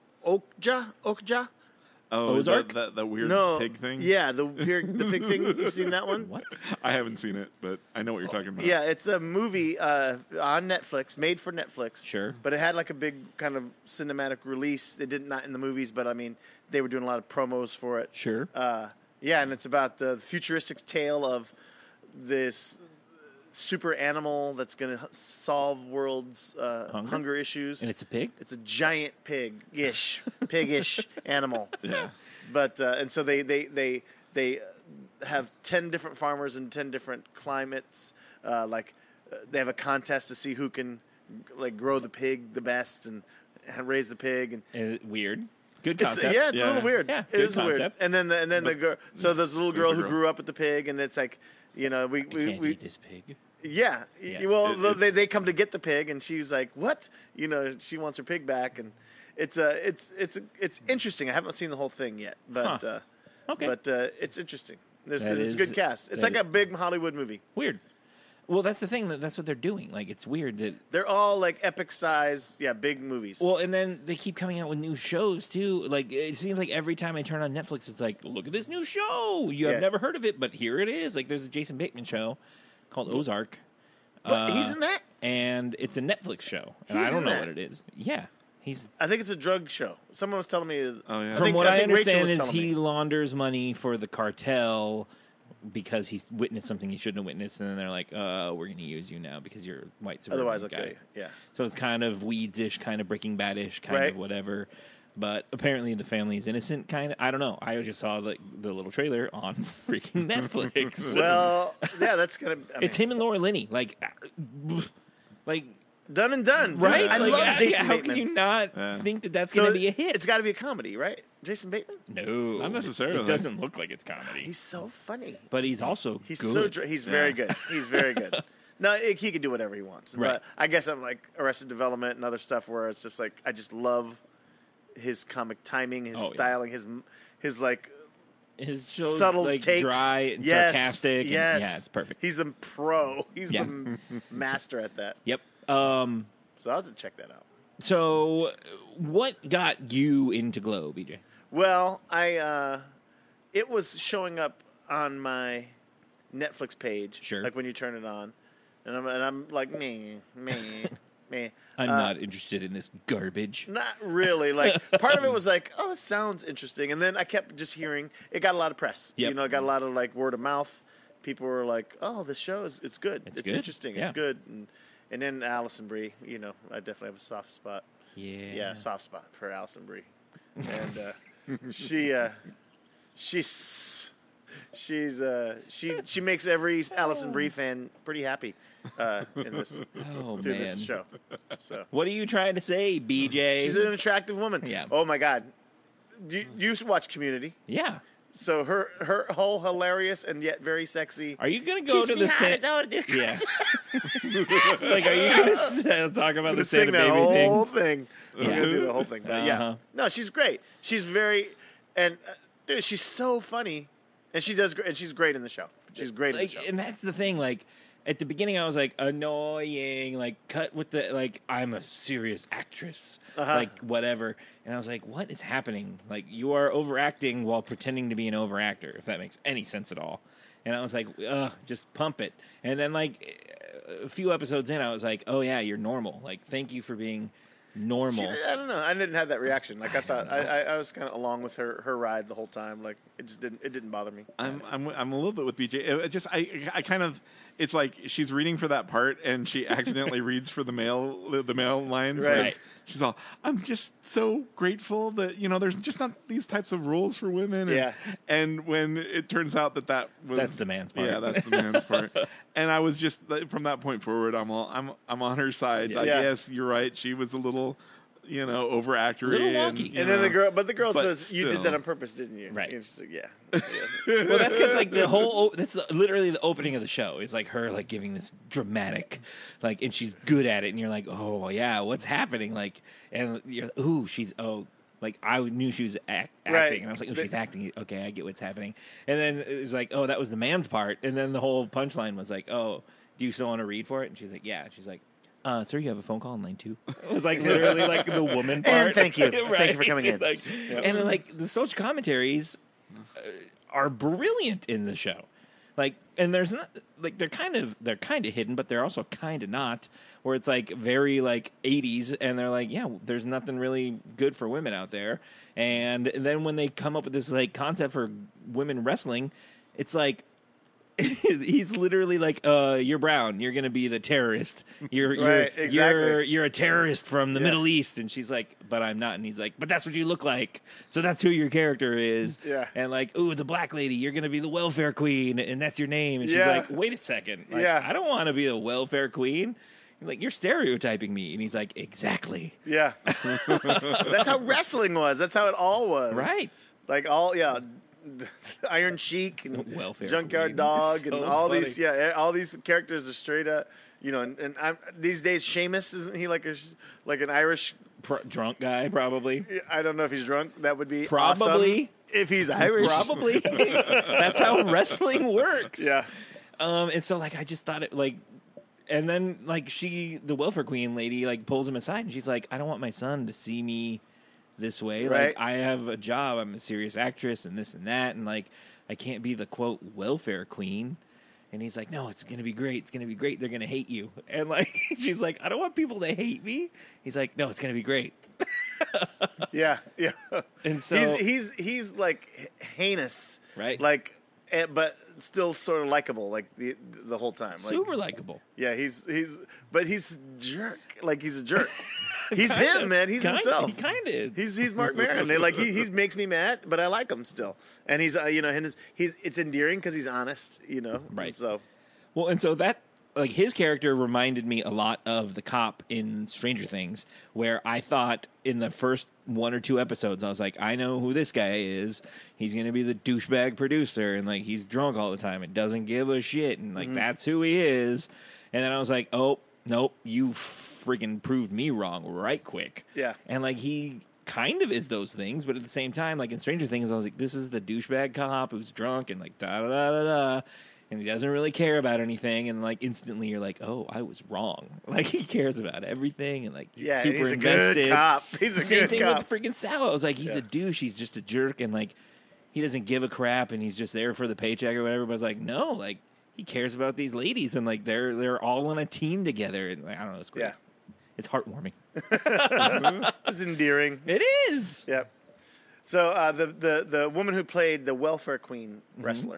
Okja. Oh, Ozark? that weird No, pig thing? Yeah, the pig thing. You've seen that one? What? I haven't seen it, but I know what you're talking about. Yeah, it's a movie on Netflix, made for Netflix. Sure. But it had like a big kind of cinematic release. They did not in the movies, but I mean, they were doing a lot of promos for it. Sure. Yeah, and it's about the futuristic tale of this super animal that's going to solve world's hunger issues. And it's a pig? It's a giant pig-ish animal. Yeah. But and so they have 10 different farmers in 10 different climates. They have a contest to see who can like grow the pig the best and raise the pig and Weird. Good it's, concept. yeah, it's a Yeah. little weird. Yeah, it good is weird. concept. And then the girl. So there's a little girl the who girl. grew up with the pig, and it's like, you know, I can't we eat this pig. yeah. Yeah. Well, It's- they come to get the pig, and she's like, "What?" You know, she wants her pig back, and it's interesting. I haven't seen the whole thing yet, but Huh. Okay. but it's interesting. There's That it's is- a good cast. It's that like a big Hollywood movie. Weird. Well, that's the thing. That's what they're doing. Like, it's weird that. They're all like epic size, big movies. Well, and then they keep coming out with new shows too. Like, it seems like every time I turn on Netflix, it's like, look at this new show. You have Yeah. never heard of it, but here it is. Like, there's a Jason Bateman show called Ozark. But he's in that. And it's a Netflix show. And He's I don't in know that? what it is. Yeah. He's. I think it's a drug show. Someone was telling me. Oh, yeah. From what I think Rachel understand was is telling he me. launders money for the cartel because he's witnessed something he shouldn't have witnessed, and then they're like, we're going to use you now because you're a white suburban Otherwise, guy. okay, yeah. So it's kind of Weeds-ish, kind of Breaking Bad-ish, kind Right. of whatever. But apparently the family is innocent, kind of. I don't know. I just saw the little trailer on freaking Netflix. Well, yeah, that's gonna. I mean, It's him and Laura Linney. Like Done and done, dude. right? I Like, love Jason how Bateman. can you not think that that's going to be a hit? It's got to be a comedy, right? Jason Bateman. No, Not necessarily. It doesn't look like it's comedy, He's so funny. but he's also He's good. he's very good. He's very good. No, he can do whatever he wants. Right. But I guess I'm like Arrested Development and other stuff where it's just like I just love his comic timing, his styling, his like His so subtle like takes, dry and yes, sarcastic. Yes, And, yeah, it's perfect. He's a pro. He's Yeah. the master at that. Yep. So I'll have to check that out. So, what got you into Glow, BJ? Well, it was showing up on my Netflix page, Sure. like when you turn it on, and I'm like me. I'm not interested in this garbage. Not really. Like part of it was like, oh, this sounds interesting, and then I kept just hearing it got a lot of press. Yep. You know, it got a lot of like word of mouth. People were like, oh, this show it's good. It's good. interesting. Yeah. It's good. And then Alison Brie. You know, I definitely have a soft spot. Yeah. Soft spot for Alison Brie, and she makes every Alison Brie fan pretty happy in this Oh, through man. this show. So What are you trying to say, BJ? she's an attractive woman. Yeah. Oh my God, you used to watch Community, Yeah. so her whole hilarious and yet very sexy. Are you going to go to the Santa... Yeah. Like, are you going to talk about the sing Santa that Baby whole thing? thing? We're gonna do the whole thing. But Uh-huh. yeah, no, she's great. She's very and dude, she's so funny, and she's great in the show. She's great in the Like, show. and that's the thing, like, at the beginning I was like, annoying, like, cut with the, like, I'm a serious actress, like, whatever. And I was like, what is happening? Like, you are overacting while pretending to be an overactor, if that makes any sense at all. And I was like, ugh, just pump it. And then, like, a few episodes in, I was like, oh, yeah, you're normal. Like, thank you for being normal. I don't know. I didn't have that reaction. Like I thought, I was kind of along with her ride the whole time. Like it didn't bother me. I'm a little bit with BJ. It just I kind of it's like she's reading for that part and she accidentally reads for the male lines. Right. 'Cause she's all, I'm just so grateful that there's just not these types of rules for women. And, Yeah. And when it turns out that was That's the man's part. Yeah, that's the man's part. And I was just from that point forward, I'm on her side. Yeah. Like, Yeah. yes, you're right. She was a little overacting. Little wonky. And then the girl but says, "You did still. that on purpose, didn't you?" Right. And she's like, "Yeah." Well, that's because like that's literally the opening of the show. It's like her like giving this dramatic, like, and she's good at it, and you're like, oh yeah, what's happening? Like, and you're, ooh, like I knew she was acting, Right. and I was like, oh, she's acting. Okay, I get what's happening. And then it was like, oh, that was the man's part, and then the whole punchline was like, oh, do you still want to read for it? And she's like, yeah. She's like, sir, you have a phone call in line 2. It was like literally like the woman part. And thank you. Thank you for Right? coming in. Like, and then, like the social commentaries are brilliant in the show. Like, and there's not like they're kind of hidden, but they're also kind of not. Where it's like very like 80s, and they're like, yeah, there's nothing really good for women out there. And then when they come up with this like concept for women wrestling, it's like. He's literally like, you're brown. You're gonna be the terrorist. Right, exactly. You're a terrorist from the Yeah. Middle East. And she's like, but I'm not. And he's like, but that's what you look like. So that's who your character is. Yeah. And like, ooh, the black lady. You're gonna be the welfare queen, and that's your name. And she's Yeah. like, wait a second. Like, Yeah. I don't want to be the welfare queen. He's like, you're stereotyping me. And he's like, exactly. Yeah. That's how wrestling was. That's how it all was. Right. Like Iron Sheik and Welfare Junkyard Queen. Dog So and all funny. these all these characters are straight up, and these days Sheamus, isn't he like an Irish? Drunk guy, probably. I don't know if he's drunk. That would be Probably. awesome if he's Irish. Probably. That's how wrestling works. Yeah. And so like I just thought it like, and then like the welfare queen lady like pulls him aside and she's like, I don't want my son to see me this way. Right. Like I have a job. I'm a serious actress and this and that, and like I can't be the quote welfare queen. And he's like, no, it's gonna be great. It's gonna be great. They're gonna hate you. And like she's like, I don't want people to hate me. He's like, no, it's gonna be great. Yeah. And so he's like heinous, Right. Like, but still sort of likable, like the whole time. Like, super likable. Yeah, he's jerk. Like he's a jerk. He's him, man. He's himself. He kind of. He's Mark Maron. He makes me mad, but I like him still. And he's it's endearing because he's honest, Right. So Well, and so that like his character reminded me a lot of the cop in Stranger Things, where I thought in the first 1 or 2 episodes, I was like, I know who this guy is. He's going to be the douchebag producer, and like he's drunk all the time and doesn't give a shit, and like that's who he is. And then I was like, oh, nope, you freaking proved me wrong right quick. Yeah. And like he kind of is those things, but at the same time, like in Stranger Things, I was like, this is the douchebag cop who's drunk and like da da da da da. And he doesn't really care about anything, and like instantly you're like, "Oh, I was wrong." Like he cares about everything, and like he's super he's a invested. good cop. He's a Same good thing cop. with freaking Sal. I was like, he's a douche. He's just a jerk, and like he doesn't give a crap, and he's just there for the paycheck or whatever. But it's like, no, like he cares about these ladies, and like they're all on a team together, and like, I don't know, it's great. Yeah. It's heartwarming. It's endearing. It is. Yep. So the woman who played the welfare queen wrestler,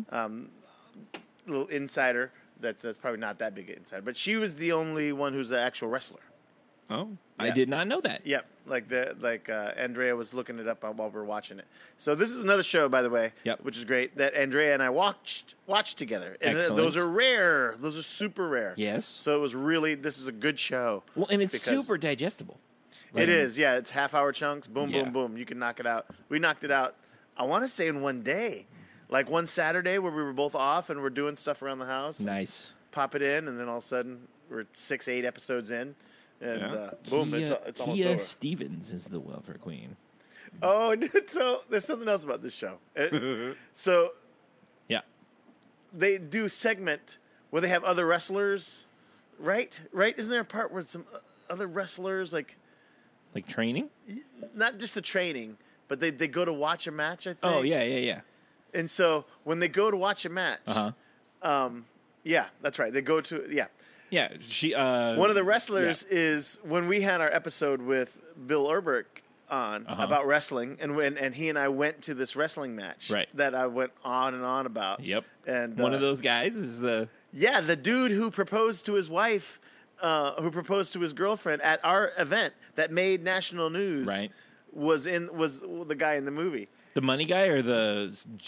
little insider. That's probably not that big an insider, but she was the only one who's an actual wrestler. Oh, I did not know that. Yep, Andrea was looking it up while we were watching it. So this is another show, by the way, which is great, that Andrea and I watched together. And Excellent. those are rare. Those are super rare. Yes. So it was really, this is a good show. Well, and it's because super digestible. It is, yeah. It's half-hour chunks. Boom, Yeah. boom, boom. You can knock it out. We knocked it out, I want to say in one day. Like one Saturday where we were both off and we're doing stuff around the house. Nice. Pop it in, and then all of a sudden we're 6-8 episodes in. And Yeah. boom, it's almost Kia over. Stevens is the welfare queen. Oh, dude, so there's something else about this show. So Yeah. they do a segment where they have other wrestlers, right? Right? Isn't there a part where some other wrestlers, like Like training? not just the training, but they go to watch a match, I think. Oh, yeah. And so when they go to watch a match, yeah, that's right. They go to, Yeah, she. One of the wrestlers is when we had our episode with Bill Urberg on about wrestling, and he and I went to this wrestling match that I went on and on about. Yep. And one of those guys is the. Yeah, the dude who proposed to his wife, who proposed to his girlfriend at our event that made national news. Right. Was the guy in the movie. The money guy or the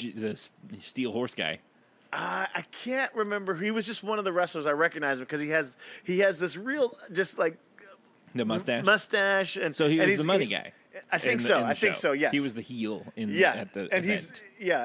steel horse guy? I can't remember. He was just one of the wrestlers. I recognize him because he has this real just like The mustache, and so he and was the money guy. I think so. I think so. Yes, he was the heel at the and event.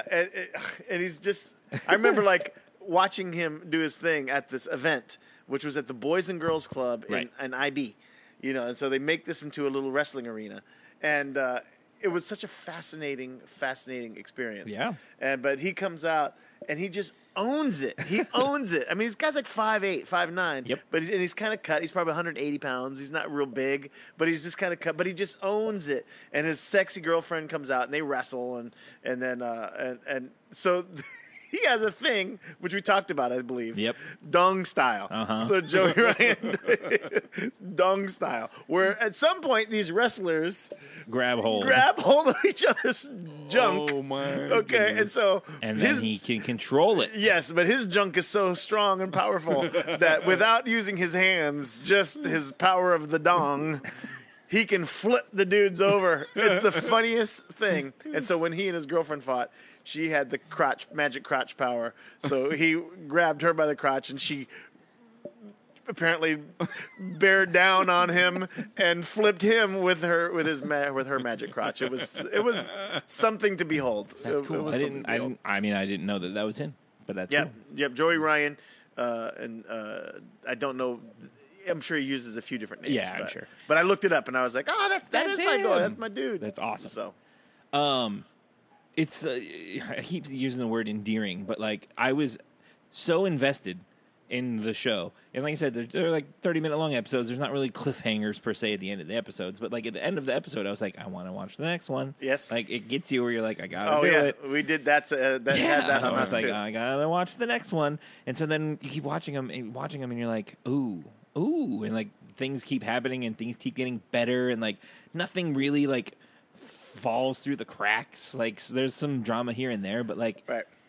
and he's just. I remember like watching him do his thing at this event, which was at the Boys and Girls Club in IB, and so they make this into a little wrestling arena, and it was such a fascinating experience. Yeah, but he comes out and he just owns it. He owns it. I mean, this guy's like 5'8", 5'9". Yep. But he's kind of cut. He's probably 180 pounds. He's not real big, but he's just kind of cut. But he just owns it. And his sexy girlfriend comes out and they wrestle, and then so. He has a thing, which we talked about, I believe. Yep. Dong style. So Joey Ryan, dong style. Where at some point these wrestlers grab hold of each other's junk. Oh, my Okay, goodness. and then he can control it. Yes, but his junk is so strong and powerful that without using his hands, just his power of the dong, he can flip the dudes over. It's the funniest thing. And so when he and his girlfriend fought, she had the magic crotch power. So he grabbed her by the crotch, and she apparently bared down on him and flipped him with her magic crotch. It was something to behold. That's It cool. was I something to behold. didn't know that was him, but that's cool. Yep. Joey Ryan, and I don't know. I'm sure he uses a few different names. Yeah, I'm sure. But I looked it up and I was like, oh, that is my him. guy. That's my dude. That's awesome. So, It's I keep using the word endearing, but like I was so invested in the show, and like I said, they're like 30-minute long episodes. There's not really cliffhangers per se at the end of the episodes, but like at the end of the episode, I was like, I want to watch the next one. Yes, like it gets you where you're like, I gotta do it. We did that. Had that on I us was like, too. I gotta watch the next one, and so then you keep watching them, and you're like, ooh, and like things keep happening, and things keep getting better, and like nothing really like falls through the cracks. Like there's some drama here and there, but like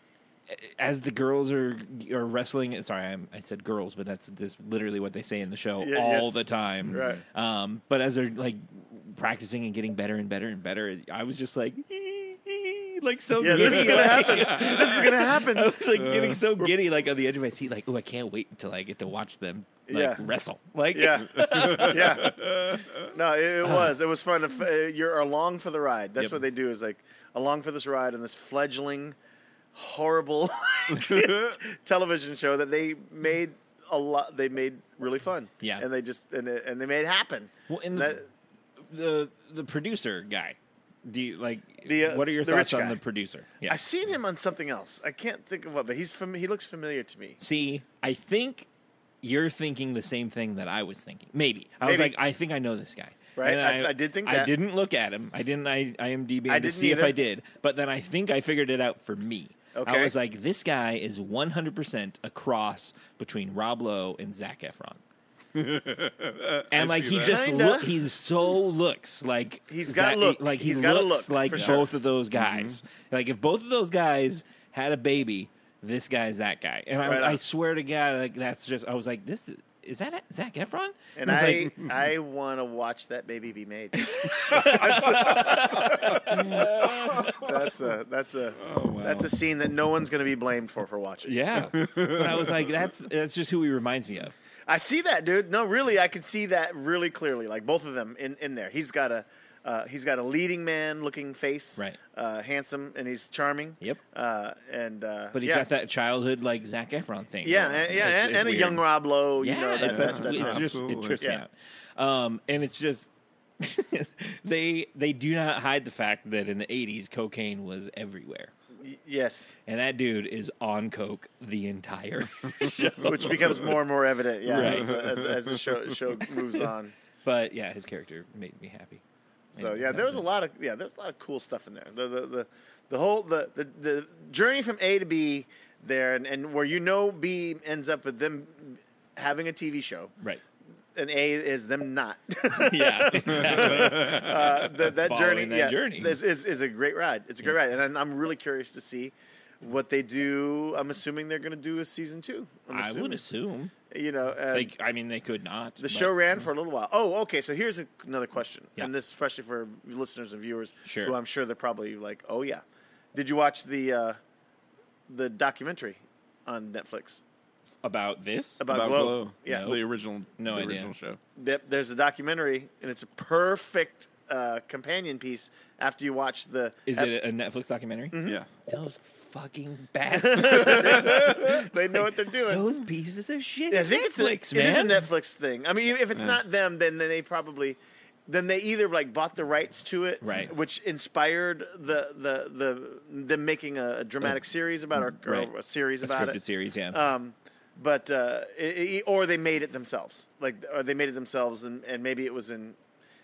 as the girls are wrestling, sorry, I said girls, but that's literally what they say in the show all the time. Right. But as they're like practicing and getting better and better and better, I was just like like so Yeah, giddy. this is gonna like- happen. This is gonna happen. I was like getting so giddy, like on the edge of my seat, like, oh, I can't wait until I get to watch them Yeah. wrestle. Like, Yeah, yeah. No, it was. It was fun. You're along for the ride. That's Yep. what they do. Is like along for this ride on this fledgling, horrible television show that they made a lot. They made really fun. Yeah. and they just and they made it happen. Well, and That- the producer guy, do you like? The, what are your the thoughts rich on guy. the producer? Yeah. I seen him on something else. I can't think of what, but he looks familiar to me. See, I think you're thinking the same thing that I was thinking. Maybe I was Maybe. like, I think I know this guy. Right? And I did think I that. didn't look at him. I didn't. I IMDb I him to didn't see if either. I did. But then I think I figured it out for me. Okay. I was like, this guy is 100% a cross between Rob Lowe and Zac Efron. And like see he that. just Kinda. he's so looks like He's got look. like he He's got a looks look, like for both sure. Mm-hmm. of those guys. Like if both of those guys had a baby, this guy's that guy. And Right on. I swear to God, like that's just I was like, this is that Zac Efron? And was I like, I want to watch that baby be made. that's a scene that no one's going to be blamed for watching. yeah. But I was like, that's just who he reminds me of. I see that, dude. No, really, I can see that really clearly. Like both of them in there. He's got a leading man looking face, Right. Handsome, and he's charming. Yep. But But he's got that childhood like Zac Efron thing. yeah, going on. and, yeah, It's and a weird. young Rob Lowe. Yeah, You know, it's just Absolutely. it trips me Yeah. out. And it's just they do not hide the fact that in the 80s cocaine was everywhere. yes, And that dude is on coke the entire show. which becomes more and more evident. Yeah, Right. as the show moves on. But yeah, his character made me happy. So And yeah, that there was was a lot of cool stuff in there. The whole journey from A to B there, and where B ends up with them having a TV show, right. and A is them not. Yeah, exactly. that Following journey, that yeah, journey. is a great ride. It's a great ride, and I'm really curious to see what they do. I'm assuming they're going to do a season 2. I would assume. You know, Like, I mean, they could not. the show ran for a little while. Oh, okay. So here's another question, Yeah. and this especially for listeners and viewers, Sure. who I'm sure they're probably like, "Oh yeah." Did you watch the documentary on Netflix about this. about Glow? Yeah, No. The original, No the idea. original show. There's a documentary, and it's a perfect companion piece after you watch the. Is it a Netflix documentary? Yeah. Those fucking bastards. They know what they're doing. Those pieces of shit. Yeah, I think Netflix, it is a man. Netflix thing. I mean, if it's not them, then they probably. Then they either like bought the rights to it, Right. which inspired them making a dramatic series about or Right. a series A about scripted it. series, yeah. But or they made it themselves, or they made it themselves, and maybe it was in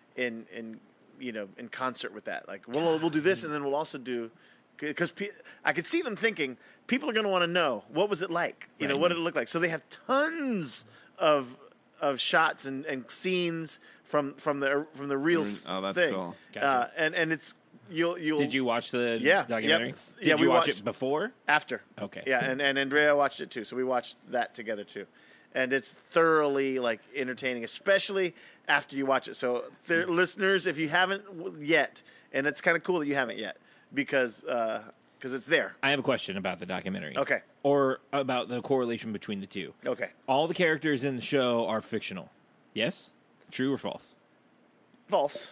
concert with that. Like, we'll do this, and then we'll also do because I could see them thinking people are going to want to know what was it like, Right. what did it look like. So they have tons of shots and scenes from the real Oh, that's thing. cool. Gotcha. And it's you'll Did you watch the Yeah, documentary? yep. Did Yeah, you we watch watched- it before? after. Okay. Yeah, and Andrea watched it too, so we watched that together too, and it's thoroughly like entertaining, especially after you watch it. So, listeners, if you haven't yet, and it's kind of cool that you haven't yet because it's there. I have a question about the documentary. Okay. Or about the correlation between the two. Okay, All the characters in the show are fictional. Yes? True or false? false.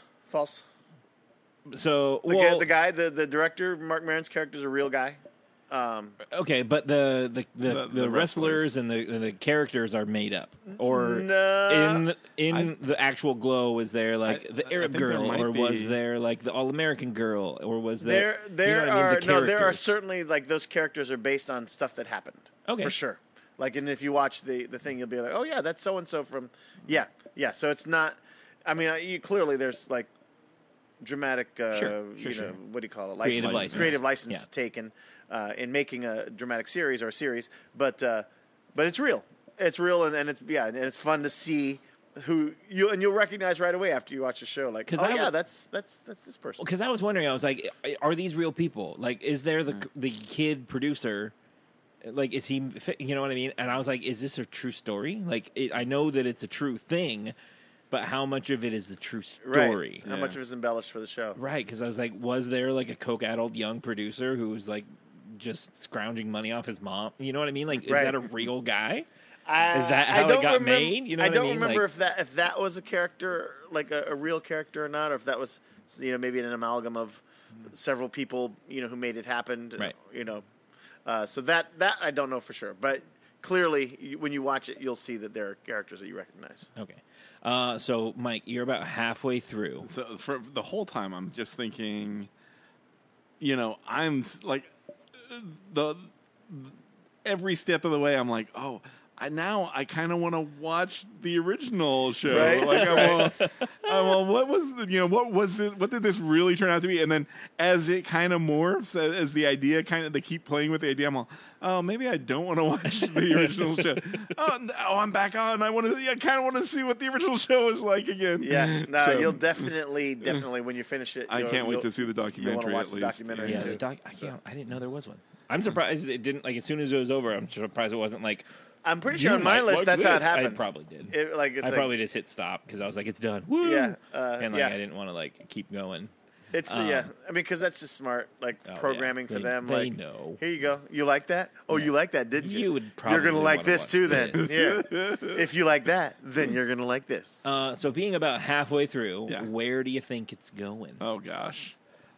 So, The guy, the director, Mark Maron's character is a real guy. okay, but the The wrestlers and the characters are made up, or No. in the actual Glow was there like I the Arab think there girl, might or was be. there like the All American girl, or was there There you know what I mean? The there are characters. certainly like those characters are based on stuff that happened. Okay. For sure. Like, and if you watch the thing, you'll be like, oh yeah, that's so and so from, yeah. So it's not. I mean, clearly there's like dramatic, Sure. what do you call it? Creative license. Creative license Yeah. taken in making a dramatic series or a series, but it's real. It's real, and it's fun to see who you'll recognize right away after you watch the show. Like, 'Cause oh I yeah, would- that's this person. Because I was wondering, I was like, are these real people? Like, is there the kid producer? Like, is he? You know what I mean? And I was like, is this a true story? Like, I know that it's a true thing, but how much of it is the true Right. story? How much of it's embellished for the show? Right, because I was like, was there like a coke-addled young producer who was like just scrounging money off his mom? You know what I mean? Like, is Right. that a real guy? I, Is that I how it don't got remember, made? You know I what I don't mean? remember Like- if that was a character, like a real character or not, or if that was maybe an amalgam of several people who made it happen. Right. So that I don't know for sure, but clearly when you watch it, you'll see that there are characters that you recognize. Okay. So, Mike, you're about halfway through. So for the whole time, I'm just thinking, I'm like every step of the way, I'm like, oh, I kind of want to watch the original show. Right. Like, what did this really turn out to be? And then as it kind of morphs, as the idea they keep playing with the idea, I'm all, oh, maybe I don't want to watch the original show. I'm back on. I kind of want to see what the original show is like again. Yeah, no, So, you'll definitely when you finish it. I can't wait to see the You'll documentary want at to watch least. the documentary Yeah, too. I didn't know there was one. I'm surprised it didn't, like, as soon as it was over, I'm surprised it wasn't like, I'm pretty you sure on my might list like that's how it this. happened. I probably did. It's I probably just hit stop because I was like, it's done. Woo! Yeah, and like yeah. I didn't want to like keep going. It's yeah. I mean, because that's just smart, like Oh, programming yeah. for them. They Like, know. here you go. You like that? Oh, you like that, didn't you? You would You're probably gonna like wanna this watch too, then. this. Yeah. If you like that, then you're gonna like this. So being about halfway through, Yeah. where do you think it's going? Oh gosh.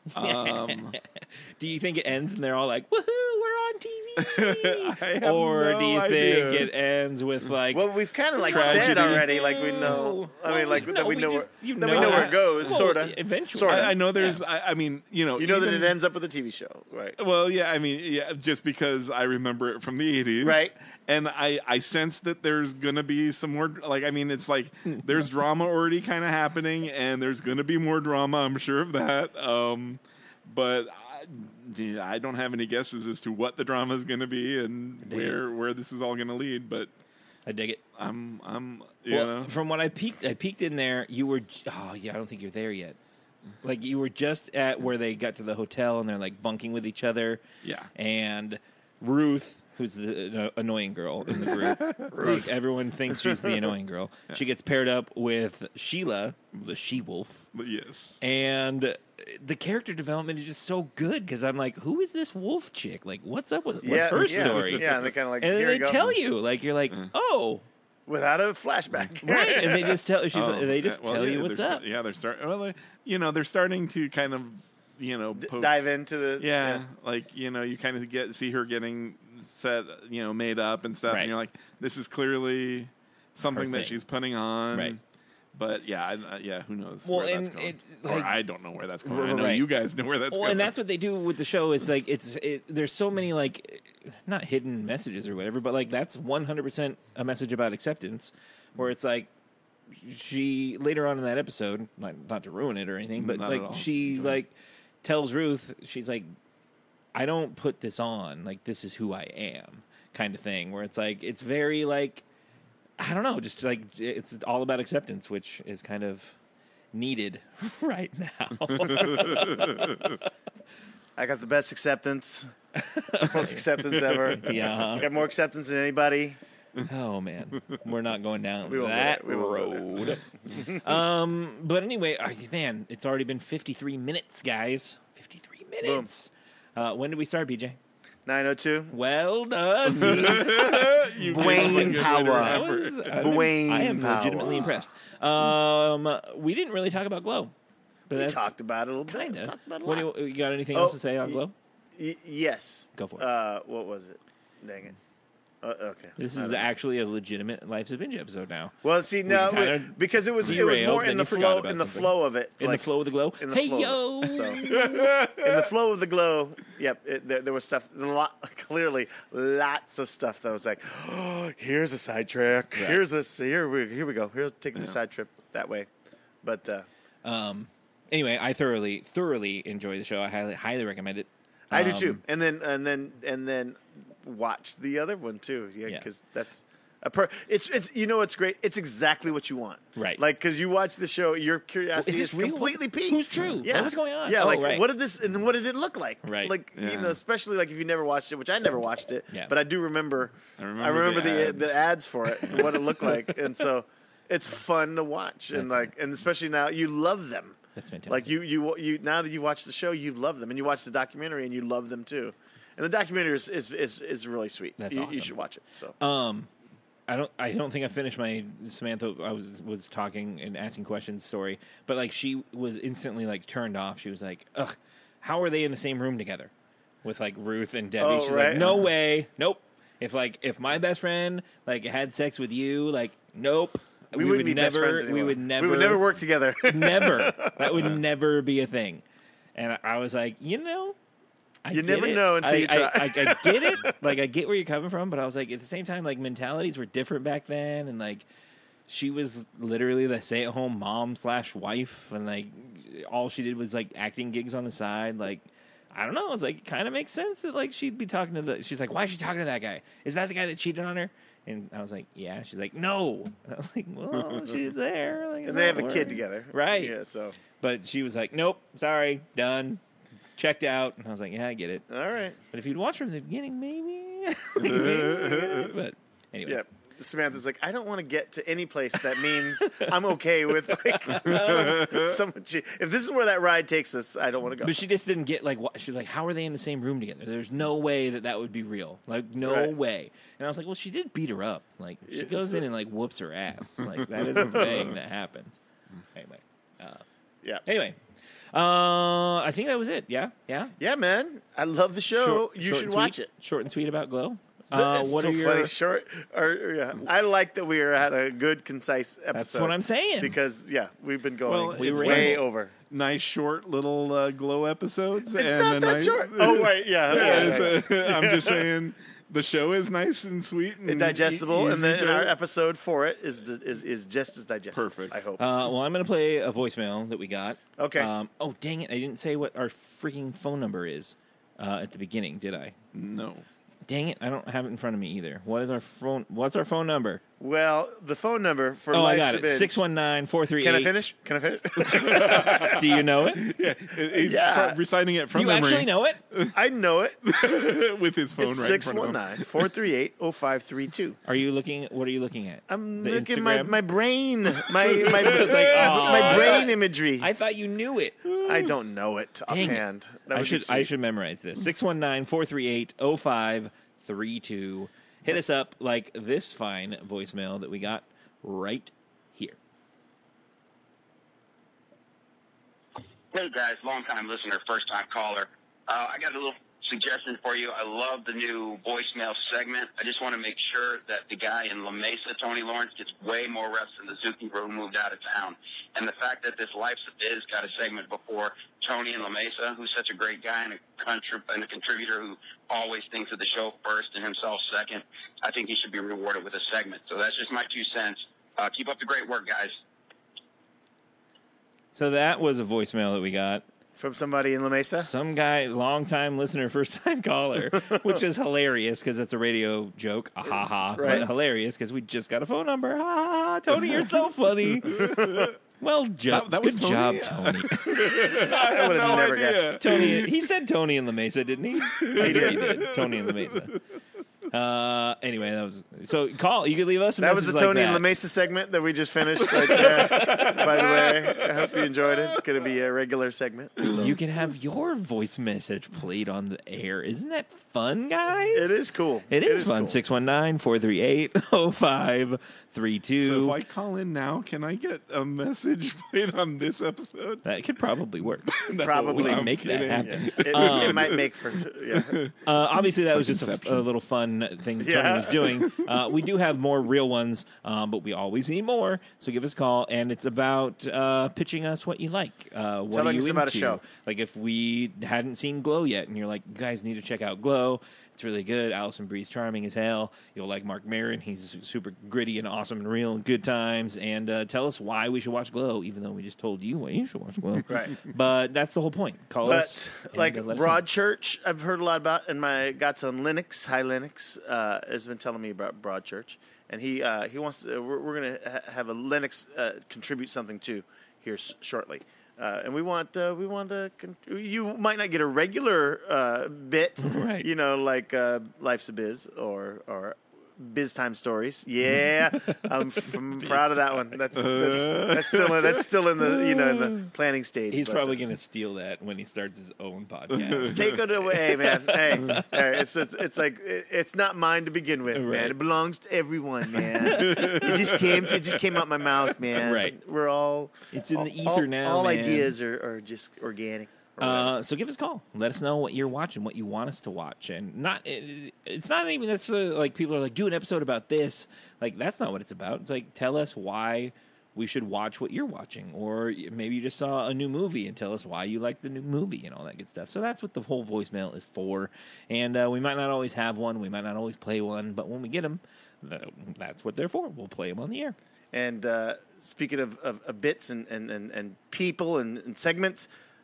Do you think it ends and they're all like, "Woohoo, we're on TV"? I have Or no do you idea. think it ends with like, Well, we've kind of like Tragedy. said already, like we know. I mean, like that we know where you that we know where it goes, Well, sort of. Eventually, Sorta. I know there's. Yeah. I mean, You know that even- it ends up with a TV show, right? Well, yeah, I mean, yeah, just because I remember it from the 80s. Right. And I sense that there's going to be some more, like, I mean, it's like there's drama already kind of happening, and there's going to be more drama, I'm sure of that. But I don't have any guesses as to what the drama is going to be and where this is all going to lead, but I dig it. I'm Well, from what I peeked in there. You were, oh yeah, I don't think you're there yet. Like you were just at where they got to the hotel and they're like bunking with each other. Yeah. And Ruth, who's the annoying girl in the group, like everyone thinks she's the annoying girl. She gets paired up with Sheila, the she-wolf, yes. and the character development is just so good because I'm like, who is this wolf chick? Like, what's up with what's Yeah, her yeah, story? Yeah, and they kind of like, And then here they you go. tell you, like, you're like, oh, without a flashback, right, and they just tell she's Oh, they just yeah, well, tell yeah, you what's they're up. They're starting. Well, they're starting to kind of, poke. dive into the Yeah, like you kind of see her getting set, made up and stuff, Right. and you're like, this is clearly something Her that thing. she's putting on, Right. But yeah, who knows Well, where that's and going? it, Or like- I don't know where that's going. I know Right. you guys know where that's Well, going. and that's what they do with the show. Is like there's so many like not hidden messages or whatever, but like that's 100% a message about acceptance, where it's like she later on in that episode, not to ruin it or anything, but Not at like all. she like tells Ruth, she's like, I don't put this on, like this is who I am, kind of thing. Where it's like it's very like I don't know, just like it's all about acceptance, which is kind of needed right now. I got the best acceptance, most acceptance ever. Yeah. I got more acceptance than anybody. Oh man, we're not going down We won't go that there. We won't go road. But anyway, man, it's already been 53 minutes, guys. 53 minutes. When did we start, BJ? 902. Well done. You Brain get power. That was- Brain I am power. legitimately impressed. We didn't really talk about Glow, but We that's talked about it a little bit. kind of. Talked about it a What lot. do you got? Anything else Oh, to say on Glow? Yes. Go for it. What was it? Dang it. Okay. This I is don't know. actually a legitimate Life's a Binge episode now. Well, see, no, kinda because it was derailed, more then in the you forgot flow about in the something. flow of it. In like, the flow of the Glow. in the Hey flow yo. of it. So, in the flow of the Glow, yep, there was stuff. Clearly, lots of stuff that was like, oh, here's a sidetrack. Right. Here we go. Here's taking the side trip that way. But Anyway, I thoroughly enjoy the show. I highly recommend it. I do too. And then watch the other one too. Yeah, Yeah. because that's it's it's great. It's exactly what you want. Right. Like because you watch the show, your curiosity this is real? completely piqued. Who's true? Yeah. What was going on? Yeah. Oh, Like right. what did this and what did it look like? Right. Like Yeah. especially like if you never watched it, which I never watched it. Yeah. But I do remember. I remember the the ads for it and what it looked like, and so. it's fun to watch, and and especially now you love them. That's fantastic. Like you now that you watch the show, you love them, and you watch the documentary, and you love them too. And the documentary is really sweet. That's you, awesome. You should watch it. So I don't think I finished my Samantha. I was talking and asking questions story, but like she was instantly like turned off. She was like, "Ugh, how are they in the same room together with like Ruth and Debbie?" Oh, She's right. like, "No way, nope. If my best friend like had sex with you, like nope." we wouldn't be best friends anymore. We would never work together. never. That would never be a thing. And I was like, I You get never it. know until you try. I get it. Like, I get where you're coming from, but I was like, at the same time, like, mentalities were different back then, and like, she was literally the stay-at-home mom / wife, and like, all she did was like acting gigs on the side. Like, I don't know. It's like, it kind of makes sense that like she'd be talking to she's like, why is she talking to that guy? Is that the guy that cheated on her? And I was like, yeah. She's like, no. And I was like, well, she's there. Like, And they have a kid together, Right. Yeah. So But she was like, nope, sorry, done, checked out. And I was like, yeah, I get it. all right. But if you'd watched from the beginning, maybe. But anyway. Yeah. Samantha's like, I don't want to get to any place that means I'm okay with like someone. If this is where that ride takes us, I don't want to go. But she just didn't get like what she's like. How are they in the same room together? There's no way that would be real. Like no Right. way. And I was like, well, she did beat her up. Like she goes in and like whoops her ass. Like that is a thing that happens. Anyway. Yeah. Anyway. I think that was it. Yeah. Yeah, man. I love the show. You should and watch sweet. it. Short and sweet about Glow. It's What so are your? funny. Short. Yeah. I like that we had a good, concise episode. That's what I'm saying. Because we've been going. Well, it's it's way nice. over. Nice short little Glow episodes. It's and not a that nice, short. Oh right, yeah. I'm just saying the show is nice and sweet and digestible, and easy then to- our episode for it is just as digestible. Perfect. I hope. Well, I'm going to play a voicemail that we got. Okay. Oh, dang it. I didn't say what our freaking phone number is at the beginning, did I? No. Dang it. I don't have it in front of me either. What's our phone number? Well, the phone number for Oh, I Life's got a it. Binge. 619-438. Can I finish? Can I finish? Do you know it? He's Yeah. reciting it from You memory actually know it? I know it. with his phone It's right in front of him. 619-438-0532. What are you looking at? I'm The looking Instagram? my brain, my aw. brain imagery. I thought you knew it. I don't know it Dang it. offhand. That I would be should sweet. memorize this. 619-438-0532. Hit us up like this fine voicemail that we got right here. Hey guys, long time listener, first time caller. I got a little suggestion for you. I love the new voicemail segment. I just want to make sure that the guy in La Mesa, Tony Lawrence, gets way more reps than the Zuki who moved out of town. And the fact that this Life's a Biz got a segment before Tony in La Mesa, who's such a great guy and a contributor who always thinks of the show first and himself second, I think he should be rewarded with a segment. So that's just my 2 cents. Keep up the great work, guys. So that was a voicemail that we got. From somebody in La Mesa? Some guy, long-time listener, first-time caller, which is hilarious because it's a radio joke. Ha ha ha. Right. But hilarious because we just got a phone number. Ha ha ha. Tony, you're so funny. Well, That was good Tony? job, Tony. I would have never guessed. Tony, he said Tony in La Mesa, didn't he? He did. Tony in La Mesa. Anyway, that was so. Call. You could leave us a That was message the like Tony and that. La Mesa segment that we just finished right there. By the way, I hope you enjoyed it. It's going to be a regular segment. So. You can have your voice message played on the air. Isn't that fun, guys? It is cool. It is fun. Cool. 619-438-0532. So if I call in now, can I get a message played on this episode? That could probably work. Probably. We can I'm make that kidding. happen. It might make for Obviously, that was like just a Inception. little fun thing that Yeah. Tony was doing. We do have more real ones, but we always need more. So give us a call, and it's about pitching us what you like. What are Telling you us about a into? show. Like if we hadn't seen Glow yet, and you're like, you guys need to check out Glow. It's really good. Allison Bree's charming as hell. You'll like Mark Maron. He's super gritty and awesome and real and good times. And tell us why we should watch Glow, even though we just told you why you should watch Glow. Right. But that's the whole point. Call us. But and, like let us know. Broadchurch, I've heard a lot about, and my Gots on Linux, Hi Linux, has been telling me about Broadchurch, and he wants to. We're going to have a Linux contribute something too here shortly. And we want to. You might not get a regular bit, Right. like Life's a Biz or Biz Time Stories. Yeah, I'm proud of that one. That's still in the in the planning stage. He's probably going to steal that when he starts his own podcast. Take it away, man. Hey, it's like it's not mine to begin with, man. Right. It belongs to everyone, man. It just came out my mouth, man. Right. We're all It's in the ether now, All man. ideas are just organic. So give us a call. Let us know what you're watching, what you want us to watch, and it's not even necessarily like people are like, do an episode about this. Like that's not what it's about. It's like tell us why we should watch what you're watching, or maybe you just saw a new movie and tell us why you like the new movie and all that good stuff. So that's what the whole voicemail is for. And we might not always have one, we might not always play one, but when we get them, that's what they're for. We'll play them on the air. And speaking of bits and people and segments.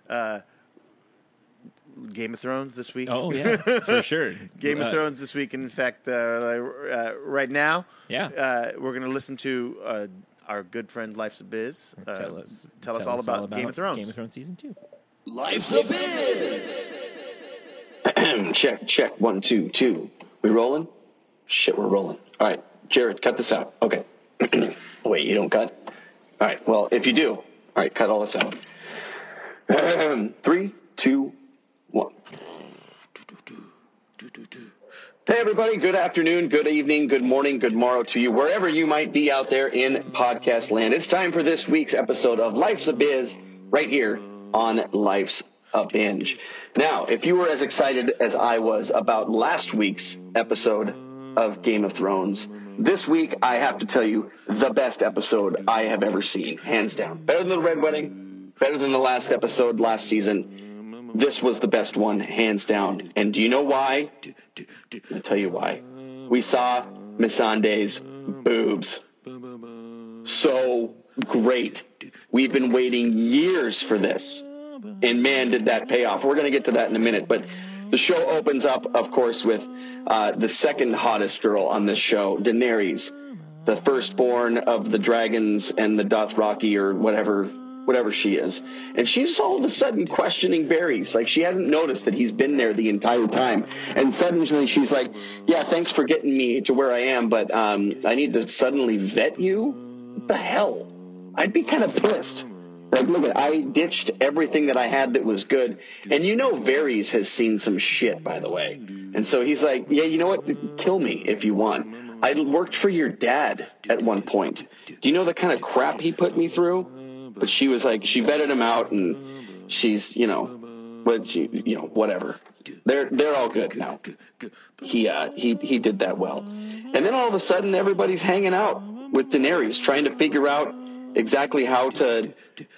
Game of Thrones this week. Oh, yeah, for sure. Game of Thrones this week. In fact, right now, we're going to listen to our good friend Life's a Biz. Tell us all about Game of Thrones. Game of Thrones Season 2. Life's a Biz! Check. 1, 2, 2. We rolling? Shit, we're rolling. All right, Jared, cut this out. Okay. Wait, you don't cut? All right, well, if you do, all right, cut all this out. 3, 2, 1. Hey, everybody. Good afternoon, good evening, good morning, good morrow to you, wherever you might be out there in podcast land. It's time for this week's episode of Life's a Biz right here on Life's a Binge. Now, if you were as excited as I was about last week's episode of Game of Thrones, this week I have to tell you the best episode I have ever seen, hands down. Better than the Red Wedding, better than the last episode last season. This was the best one, hands down. And do you know why? I'll tell you why. We saw Missandei's boobs. So great. We've been waiting years for this. And man, did that pay off. We're going to get to that in a minute. But the show opens up, of course, with the second hottest girl on this show, Daenerys, the firstborn of the dragons and the Dothraki or whatever she is. And she's all of a sudden questioning Varys. Like, she hadn't noticed that he's been there the entire time. And suddenly she's like, yeah, thanks for getting me to where I am, but I need to suddenly vet you? What the hell? I'd be kind of pissed. Like, look, I ditched everything that I had that was good. And you know Varys has seen some shit, by the way. And so he's like, yeah, you know what? Kill me if you want. I worked for your dad at one point. Do you know the kind of crap he put me through? But she was like, she vetted him out, and she's, whatever. They're all good now. He did that well. And then all of a sudden, everybody's hanging out with Daenerys, trying to figure out exactly how to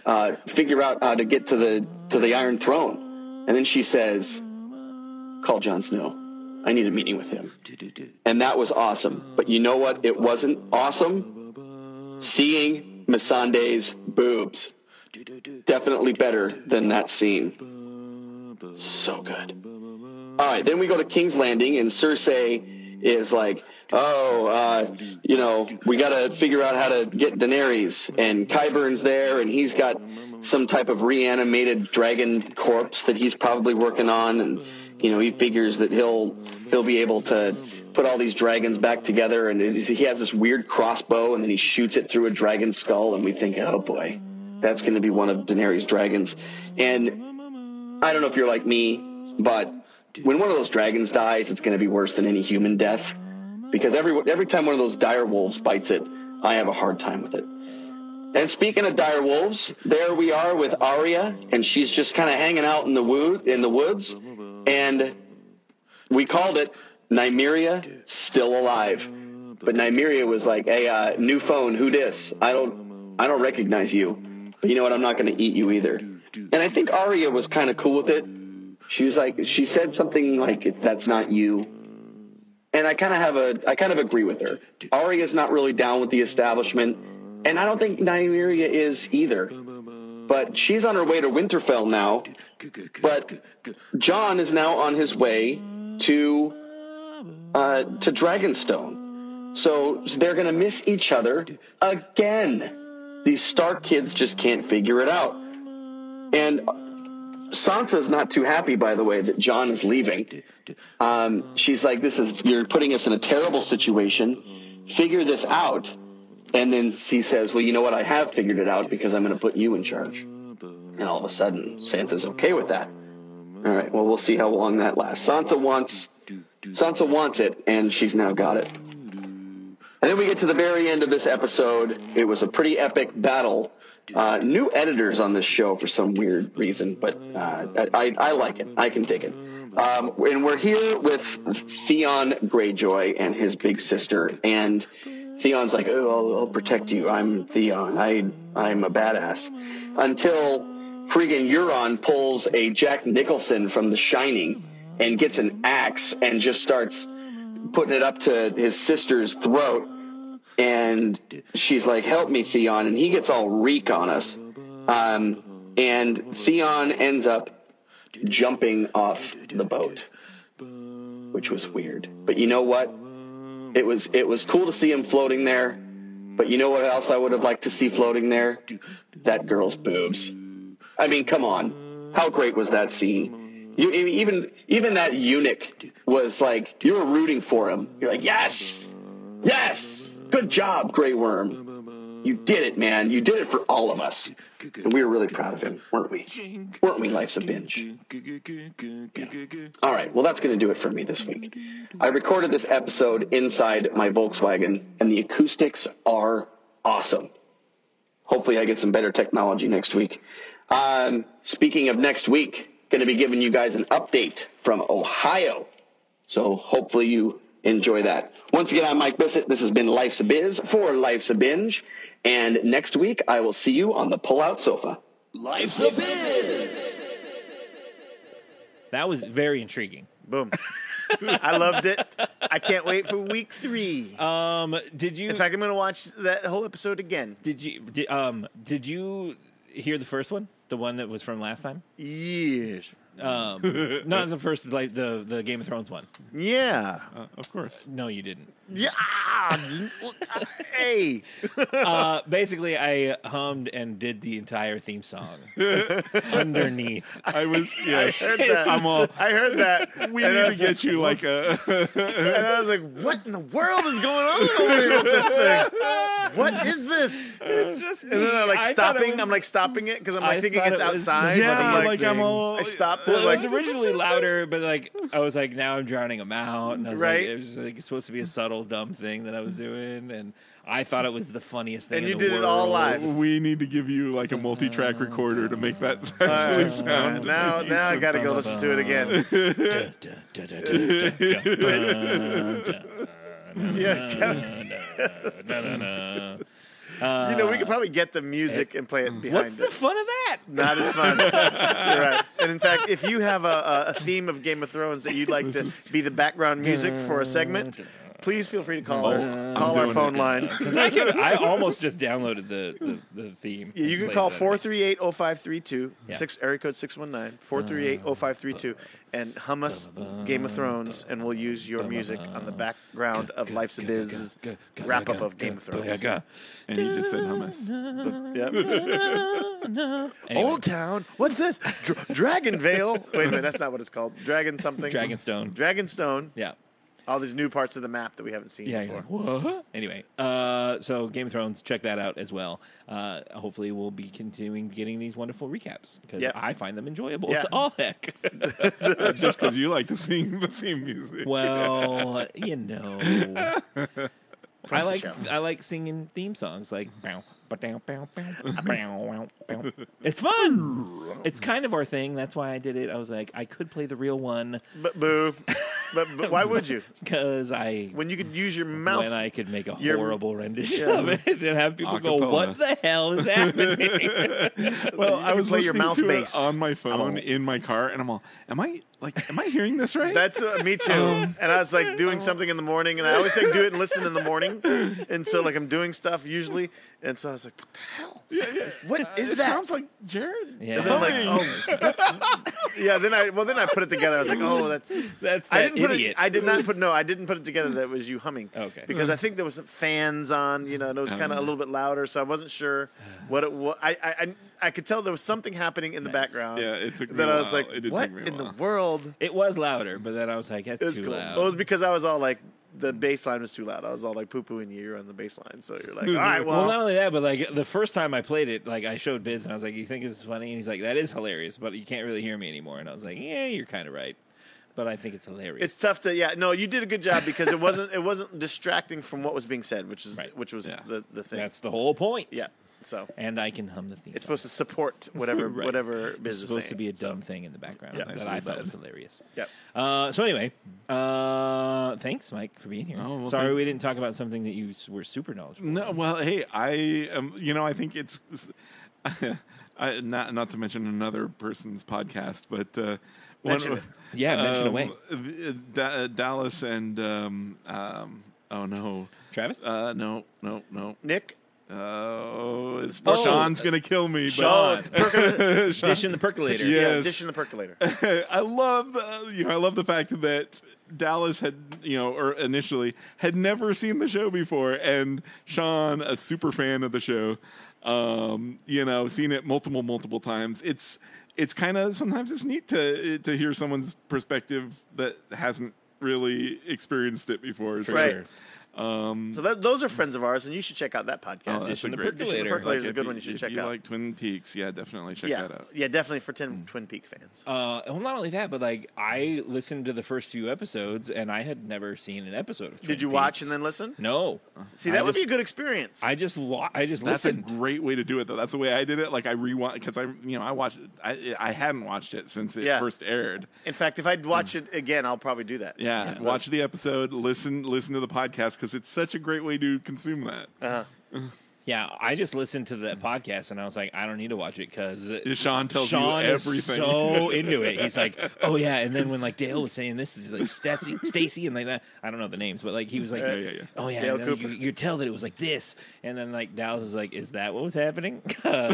get to the Iron Throne. And then she says, "Call Jon Snow. I need a meeting with him." And that was awesome. But you know what? It wasn't awesome. Seeing Missandei's boobs. Definitely better than that scene. So good. All right, then we go to King's Landing, and Cersei is like, we got to figure out how to get Daenerys. And Qyburn's there, and he's got some type of reanimated dragon corpse that he's probably working on. And, he figures that he'll be able to put all these dragons back together, and he has this weird crossbow, and then he shoots it through a dragon skull, and we think, oh boy, that's going to be one of Daenerys' dragons. And I don't know if you're like me, but when one of those dragons dies, it's going to be worse than any human death, because every time one of those dire wolves bites it, I have a hard time with it. And speaking of dire wolves, there we are with Arya, and she's just kind of hanging out in the woods, and we called it Nymeria Still Alive. But Nymeria was like, hey, new phone, who dis? I don't recognize you. But you know what? I'm not going to eat you either. And I think Arya was kind of cool with it. She said something like, that's not you. And I kind of agree with her. Arya's not really down with the establishment. And I don't think Nymeria is either. But she's on her way to Winterfell now. But Jon is now on his way to Dragonstone. So they're going to miss each other again. These Stark kids just can't figure it out. And Sansa's not too happy, by the way, that Jon is leaving. She's like, you're putting us in a terrible situation. Figure this out. And then he says, well, you know what? I have figured it out because I'm going to put you in charge. And all of a sudden, Sansa's okay with that. All right, well, we'll see how long that lasts. Sansa wants it, and she's now got it. And then we get to the very end of this episode. It was a pretty epic battle. New editors on this show for some weird reason, but I like it. I can dig it. And we're here with Theon Greyjoy and his big sister, and Theon's like, oh, I'll protect you. I'm Theon. I'm a badass. Until friggin' Euron pulls a Jack Nicholson from The Shining and gets an axe and just starts putting it up to his sister's throat. And she's like, help me, Theon. And he gets all reek on us. And Theon ends up jumping off the boat, which was weird. But you know what? It was cool to see him floating there. But you know what else I would have liked to see floating there? That girl's boobs. I mean, come on. How great was that scene? Even that eunuch was like, you were rooting for him. You're like, yes! Yes! Good job, Grey Worm. You did it, man. You did it for all of us. And we were really proud of him, weren't we? Weren't we, Life's a Binge? Yeah. All right, well, that's going to do it for me this week. I recorded this episode inside my Volkswagen, and the acoustics are awesome. Hopefully I get some better technology next week. Speaking of next week, going to be giving you guys an update from Ohio. So hopefully you enjoy that. Once again, I'm Mike Bissett. This has been Life's a Biz for Life's a Binge. And next week, I will see you on the pull-out sofa. Life's a Biz! That was very intriguing. Boom. I loved it. I can't wait for week 3. Did you? In fact, I'm going to watch that whole episode again. Did you hear the first one? The one that was from last time? Yes. Not the first, like the Game of Thrones one. Yeah. Of course. No, you didn't. Yeah. Hey. Basically, I hummed and did the entire theme song underneath. I was, yes. I heard that. I heard that. We need to get you like a... And I was like, what in the world is going on over here with this thing? What is this? It's just me. And then I'm like I stopping. was- I'm like stopping it because I'm like I thinking thought it's it was outside. the Yeah, but like I'm all... I stopped Well, it. it was Like, originally louder, but like I was like, now I'm drowning them out, and I was Right. like, it was like supposed to be a subtle, dumb thing that I was doing, and I thought it was the funniest thing. And in you the did it all world. live. We need to give you like a multi-track recorder to make that actually sound. now I got to go listen to it again. We could probably get the music and play it behind What's it. the fun of that? Not as fun. You're right. And in fact, if you have a theme of Game of Thrones that you'd like to be the background music for a segment, please feel free to call our phone line. Because I almost just downloaded the theme. Yeah, you can and call played it. 438-0532, Yeah. area code 619, 438-0532, and hum us Game of Thrones, and we'll use your music on the background of Life's a Biz's wrap-up of Game of Thrones. And he just said hummus. Yep. Anyway, Old Town, what's this? Dragon Vale. Wait a minute, that's not what it's called. Dragon something. Dragonstone. Dragonstone. Yeah. All these new parts of the map that we haven't seen Yeah, before. what? Anyway, so Game of Thrones, check that out as well. Hopefully, we'll be continuing getting these wonderful recaps because Yep. I find them enjoyable. Yeah. Oh heck! Just because you like to sing the theme music. Well, you know, Plus the show. I like singing theme songs like. It's fun. It's kind of our thing. That's why I did it. I was like, I could play the real one But boo. But why would you? because When you could use your mouth. when I could make a Your- horrible rendition Yeah. of it and have people go, Acapella. "What the hell is happening?" Well, I was play your listening mouth to bass. it on my phone in my car, and I'm all, am I hearing this right? That's me too. And I was like doing something in the morning, and I always like do it and listen in the morning. And so like I'm doing stuff usually, and so I was like, what the hell? What is it that? sounds like Jared. Yeah. And then like, humming. yeah. Then I put it together. I was like, oh, that's. That's I that didn't idiot. I didn't put it together that it was you humming. Okay. Because I think there was some fans on, and it was kind of a little bit louder, so I wasn't sure what it was. I could tell there was something happening in the background. Yeah, it took me that a I was while. like, It did what take me a in the while. world? It was louder, but then I was like, that's It was too cool. loud. Well, it was because I was all like, the bass line was too loud. I was all like poo-pooing you on the bass line. So you're like, all right, Well, not only that, but like the first time I played it, like I showed Biz and I was like, "You think this is funny?" And he's like, "That is hilarious, but you can't really hear me anymore." And I was like, "Yeah, you're kind of right, but I think it's hilarious." it's tough to, yeah. No, you did a good job because it wasn't distracting from what was being said, which Right. was Yeah. the thing. That's the whole point. Yeah. So And I can hum the theme. it's supposed to support whatever Right. whatever It's Biz is supposed to saying. be a dumb thing in the background Yeah. that Nicely I thought done. was hilarious. Yep. So anyway, thanks, Mike, for being here. Oh, well, Sorry we thanks. didn't talk about something that you were super knowledgeable. No, well, hey, I am. I think it's not to mention another person's podcast, but Mention it. Yeah, mention away. Dallas and oh no, Travis? no. Nick, It's Oh. Sean's gonna kill me. Sean. But Dish in the percolator. Yeah. yeah, Yes. dish in the percolator. I love the fact that Dallas had or initially had never seen the show before, and Sean, a super fan of the show, seen it multiple times. It's kind of sometimes it's neat to hear someone's perspective that hasn't really experienced it before. So, Right. Sure. So those are friends of ours, and you should check out that podcast. Oh, that's Dish a in the great Dish in the percolator. Percolator is a if good one you should if check you out. like Twin Peaks, yeah, definitely check yeah, that out. yeah, definitely for Twin Peak fans. Well, not only that, but like I listened to the first few episodes, and I had never seen an episode of. Did Twin you watch Peaks. and then listen? No. See, that I would be a just- good experience. I just That's listened. a great way to do it, though. That's the way I did it. Like I rewind because I watched it. I hadn't watched it since it Yeah. first aired. In fact, if I'd watch it again, I'll probably do that. Yeah, watch the episode, listen to the podcast because it's such a great way to consume that. Yeah, I just listened to the podcast, and I was like, I don't need to watch it because Sean tells you Sean is everything. so into it. He's like, oh yeah, and then when like Dale was saying this is like Stacy and like that, I don't know the names, but like he was like, Yeah. oh yeah, Dale and then Cooper. you tell that it was like this, and then like Dallas is like, is that what was happening? 'Cause,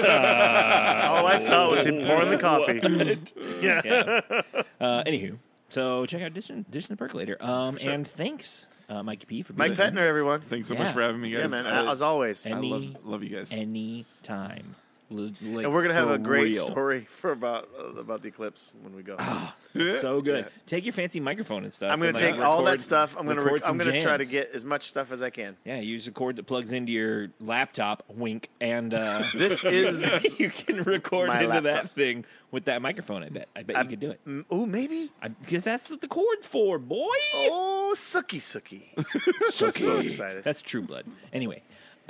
All I saw was him pouring the coffee. Yeah. yeah. Anywho, so check out Dish in the Percolator. And thanks, Mike P, for being Mike here. Petner, everyone. Thanks so Yeah. much for having me, guys. Yeah, man. I, As always. I love you guys. Any time. Like, And we're gonna have for a great real. story for about the eclipse when we go. So good. Yeah. Take your fancy microphone and stuff. I'm gonna and, take like, all that record- stuff. I'm gonna try to jams. get as much stuff as I can. Yeah, use a cord that plugs into your laptop. Wink, and This is you can record my into that laptop. thing with that microphone. I bet you could do it. oh maybe Because that's what the cord's for, boy. oh Sookie. So excited. That's True Blood. Anyway,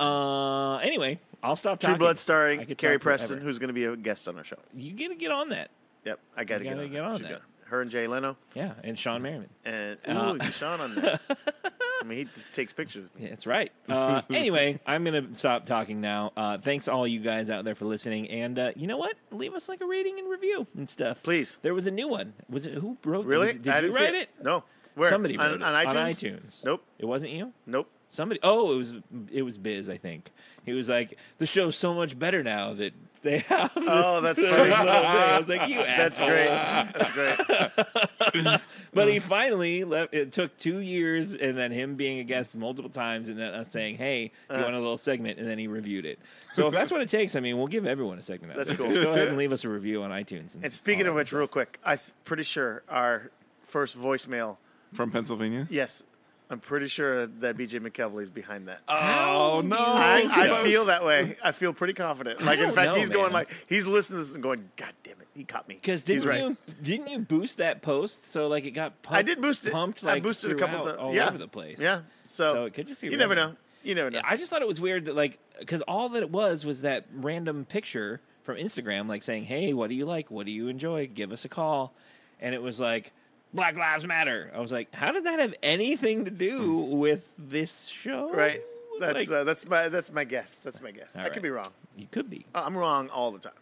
I'll stop True talking. Blood I starring could Carrie talk Preston, forever. who's going to be a guest on our show. You gotta get on that. Yep, I got to You gotta get on She's that. gonna- Her and Jay Leno Yeah, and Sean Merriman. and Sean on that. I mean, he takes pictures. Yeah, that's right. Anyway, I'm going to stop talking now. Thanks all you guys out there for listening. And you know what? Leave us like a rating and review and stuff. Please. There was a new one. Was it who wrote Really? Did you I didn't write see it? No. Where? Somebody on, wrote it. on iTunes. On iTunes. Nope. It wasn't you? Nope. Somebody. Oh, it was Biz, I think. He was like, the show's so much better now that they have this Oh, that's little funny. thing. I was like, you That's asshole. great. That's great. But he finally left. It took 2 years, and then him being a guest multiple times, and then us saying, "Hey, do you want a little segment?" And then he reviewed it. So if that's what it takes, I mean, we'll give everyone a segment. out That's there. cool. Just go ahead and leave us a review on iTunes. And speaking all of that which, stuff. real quick, I'm pretty sure our first voicemail. From Pennsylvania? Yes, I'm pretty sure that BJ McKevely is behind that. Oh, no. I feel that way. I feel pretty confident. Like in don't fact, know, he's going man. like he's listening to this and going, "God damn it, he caught me." Because He's didn't you boost that post so like it got pumped? I did boost it. Pumped I like boosted a couple throughout times. all Yeah. over the place. Yeah. So it could just be. You never random. know. You never know. I just thought it was weird that like because all that it was that random picture from Instagram like saying, "Hey, what do you like? What do you enjoy? Give us a call," and it was like Black Lives Matter. I was like, how does that have anything to do with this show? Right. Like, That's my guess. That's my guess. I right. could be wrong. you could be. I'm wrong all the time.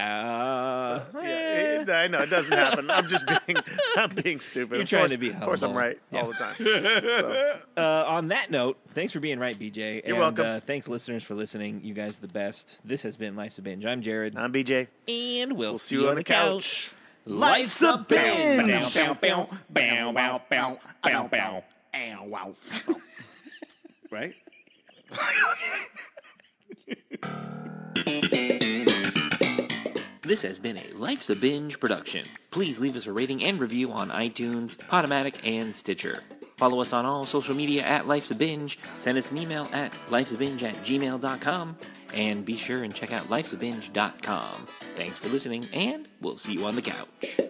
Yeah, I know it doesn't happen. I'm being stupid. You're Of trying course- to be Of course, I'm humble. right Yeah. all the time. So, on that note, thanks for being right, BJ. You're and, welcome. Thanks, listeners, for listening. You guys are the best. This has been Life's a Binge. I'm Jared, I'm BJ. and we'll See you on the couch. Life's a binge. Right? This has been a Life's a Binge production. Please leave us a rating and review on iTunes, Podomatic, and Stitcher. Follow us on all social media at Life's a Binge. Send us an email at lifesabinge@gmail.com. And be sure and check out lifesabinge.com. Thanks for listening, and we'll see you on the couch.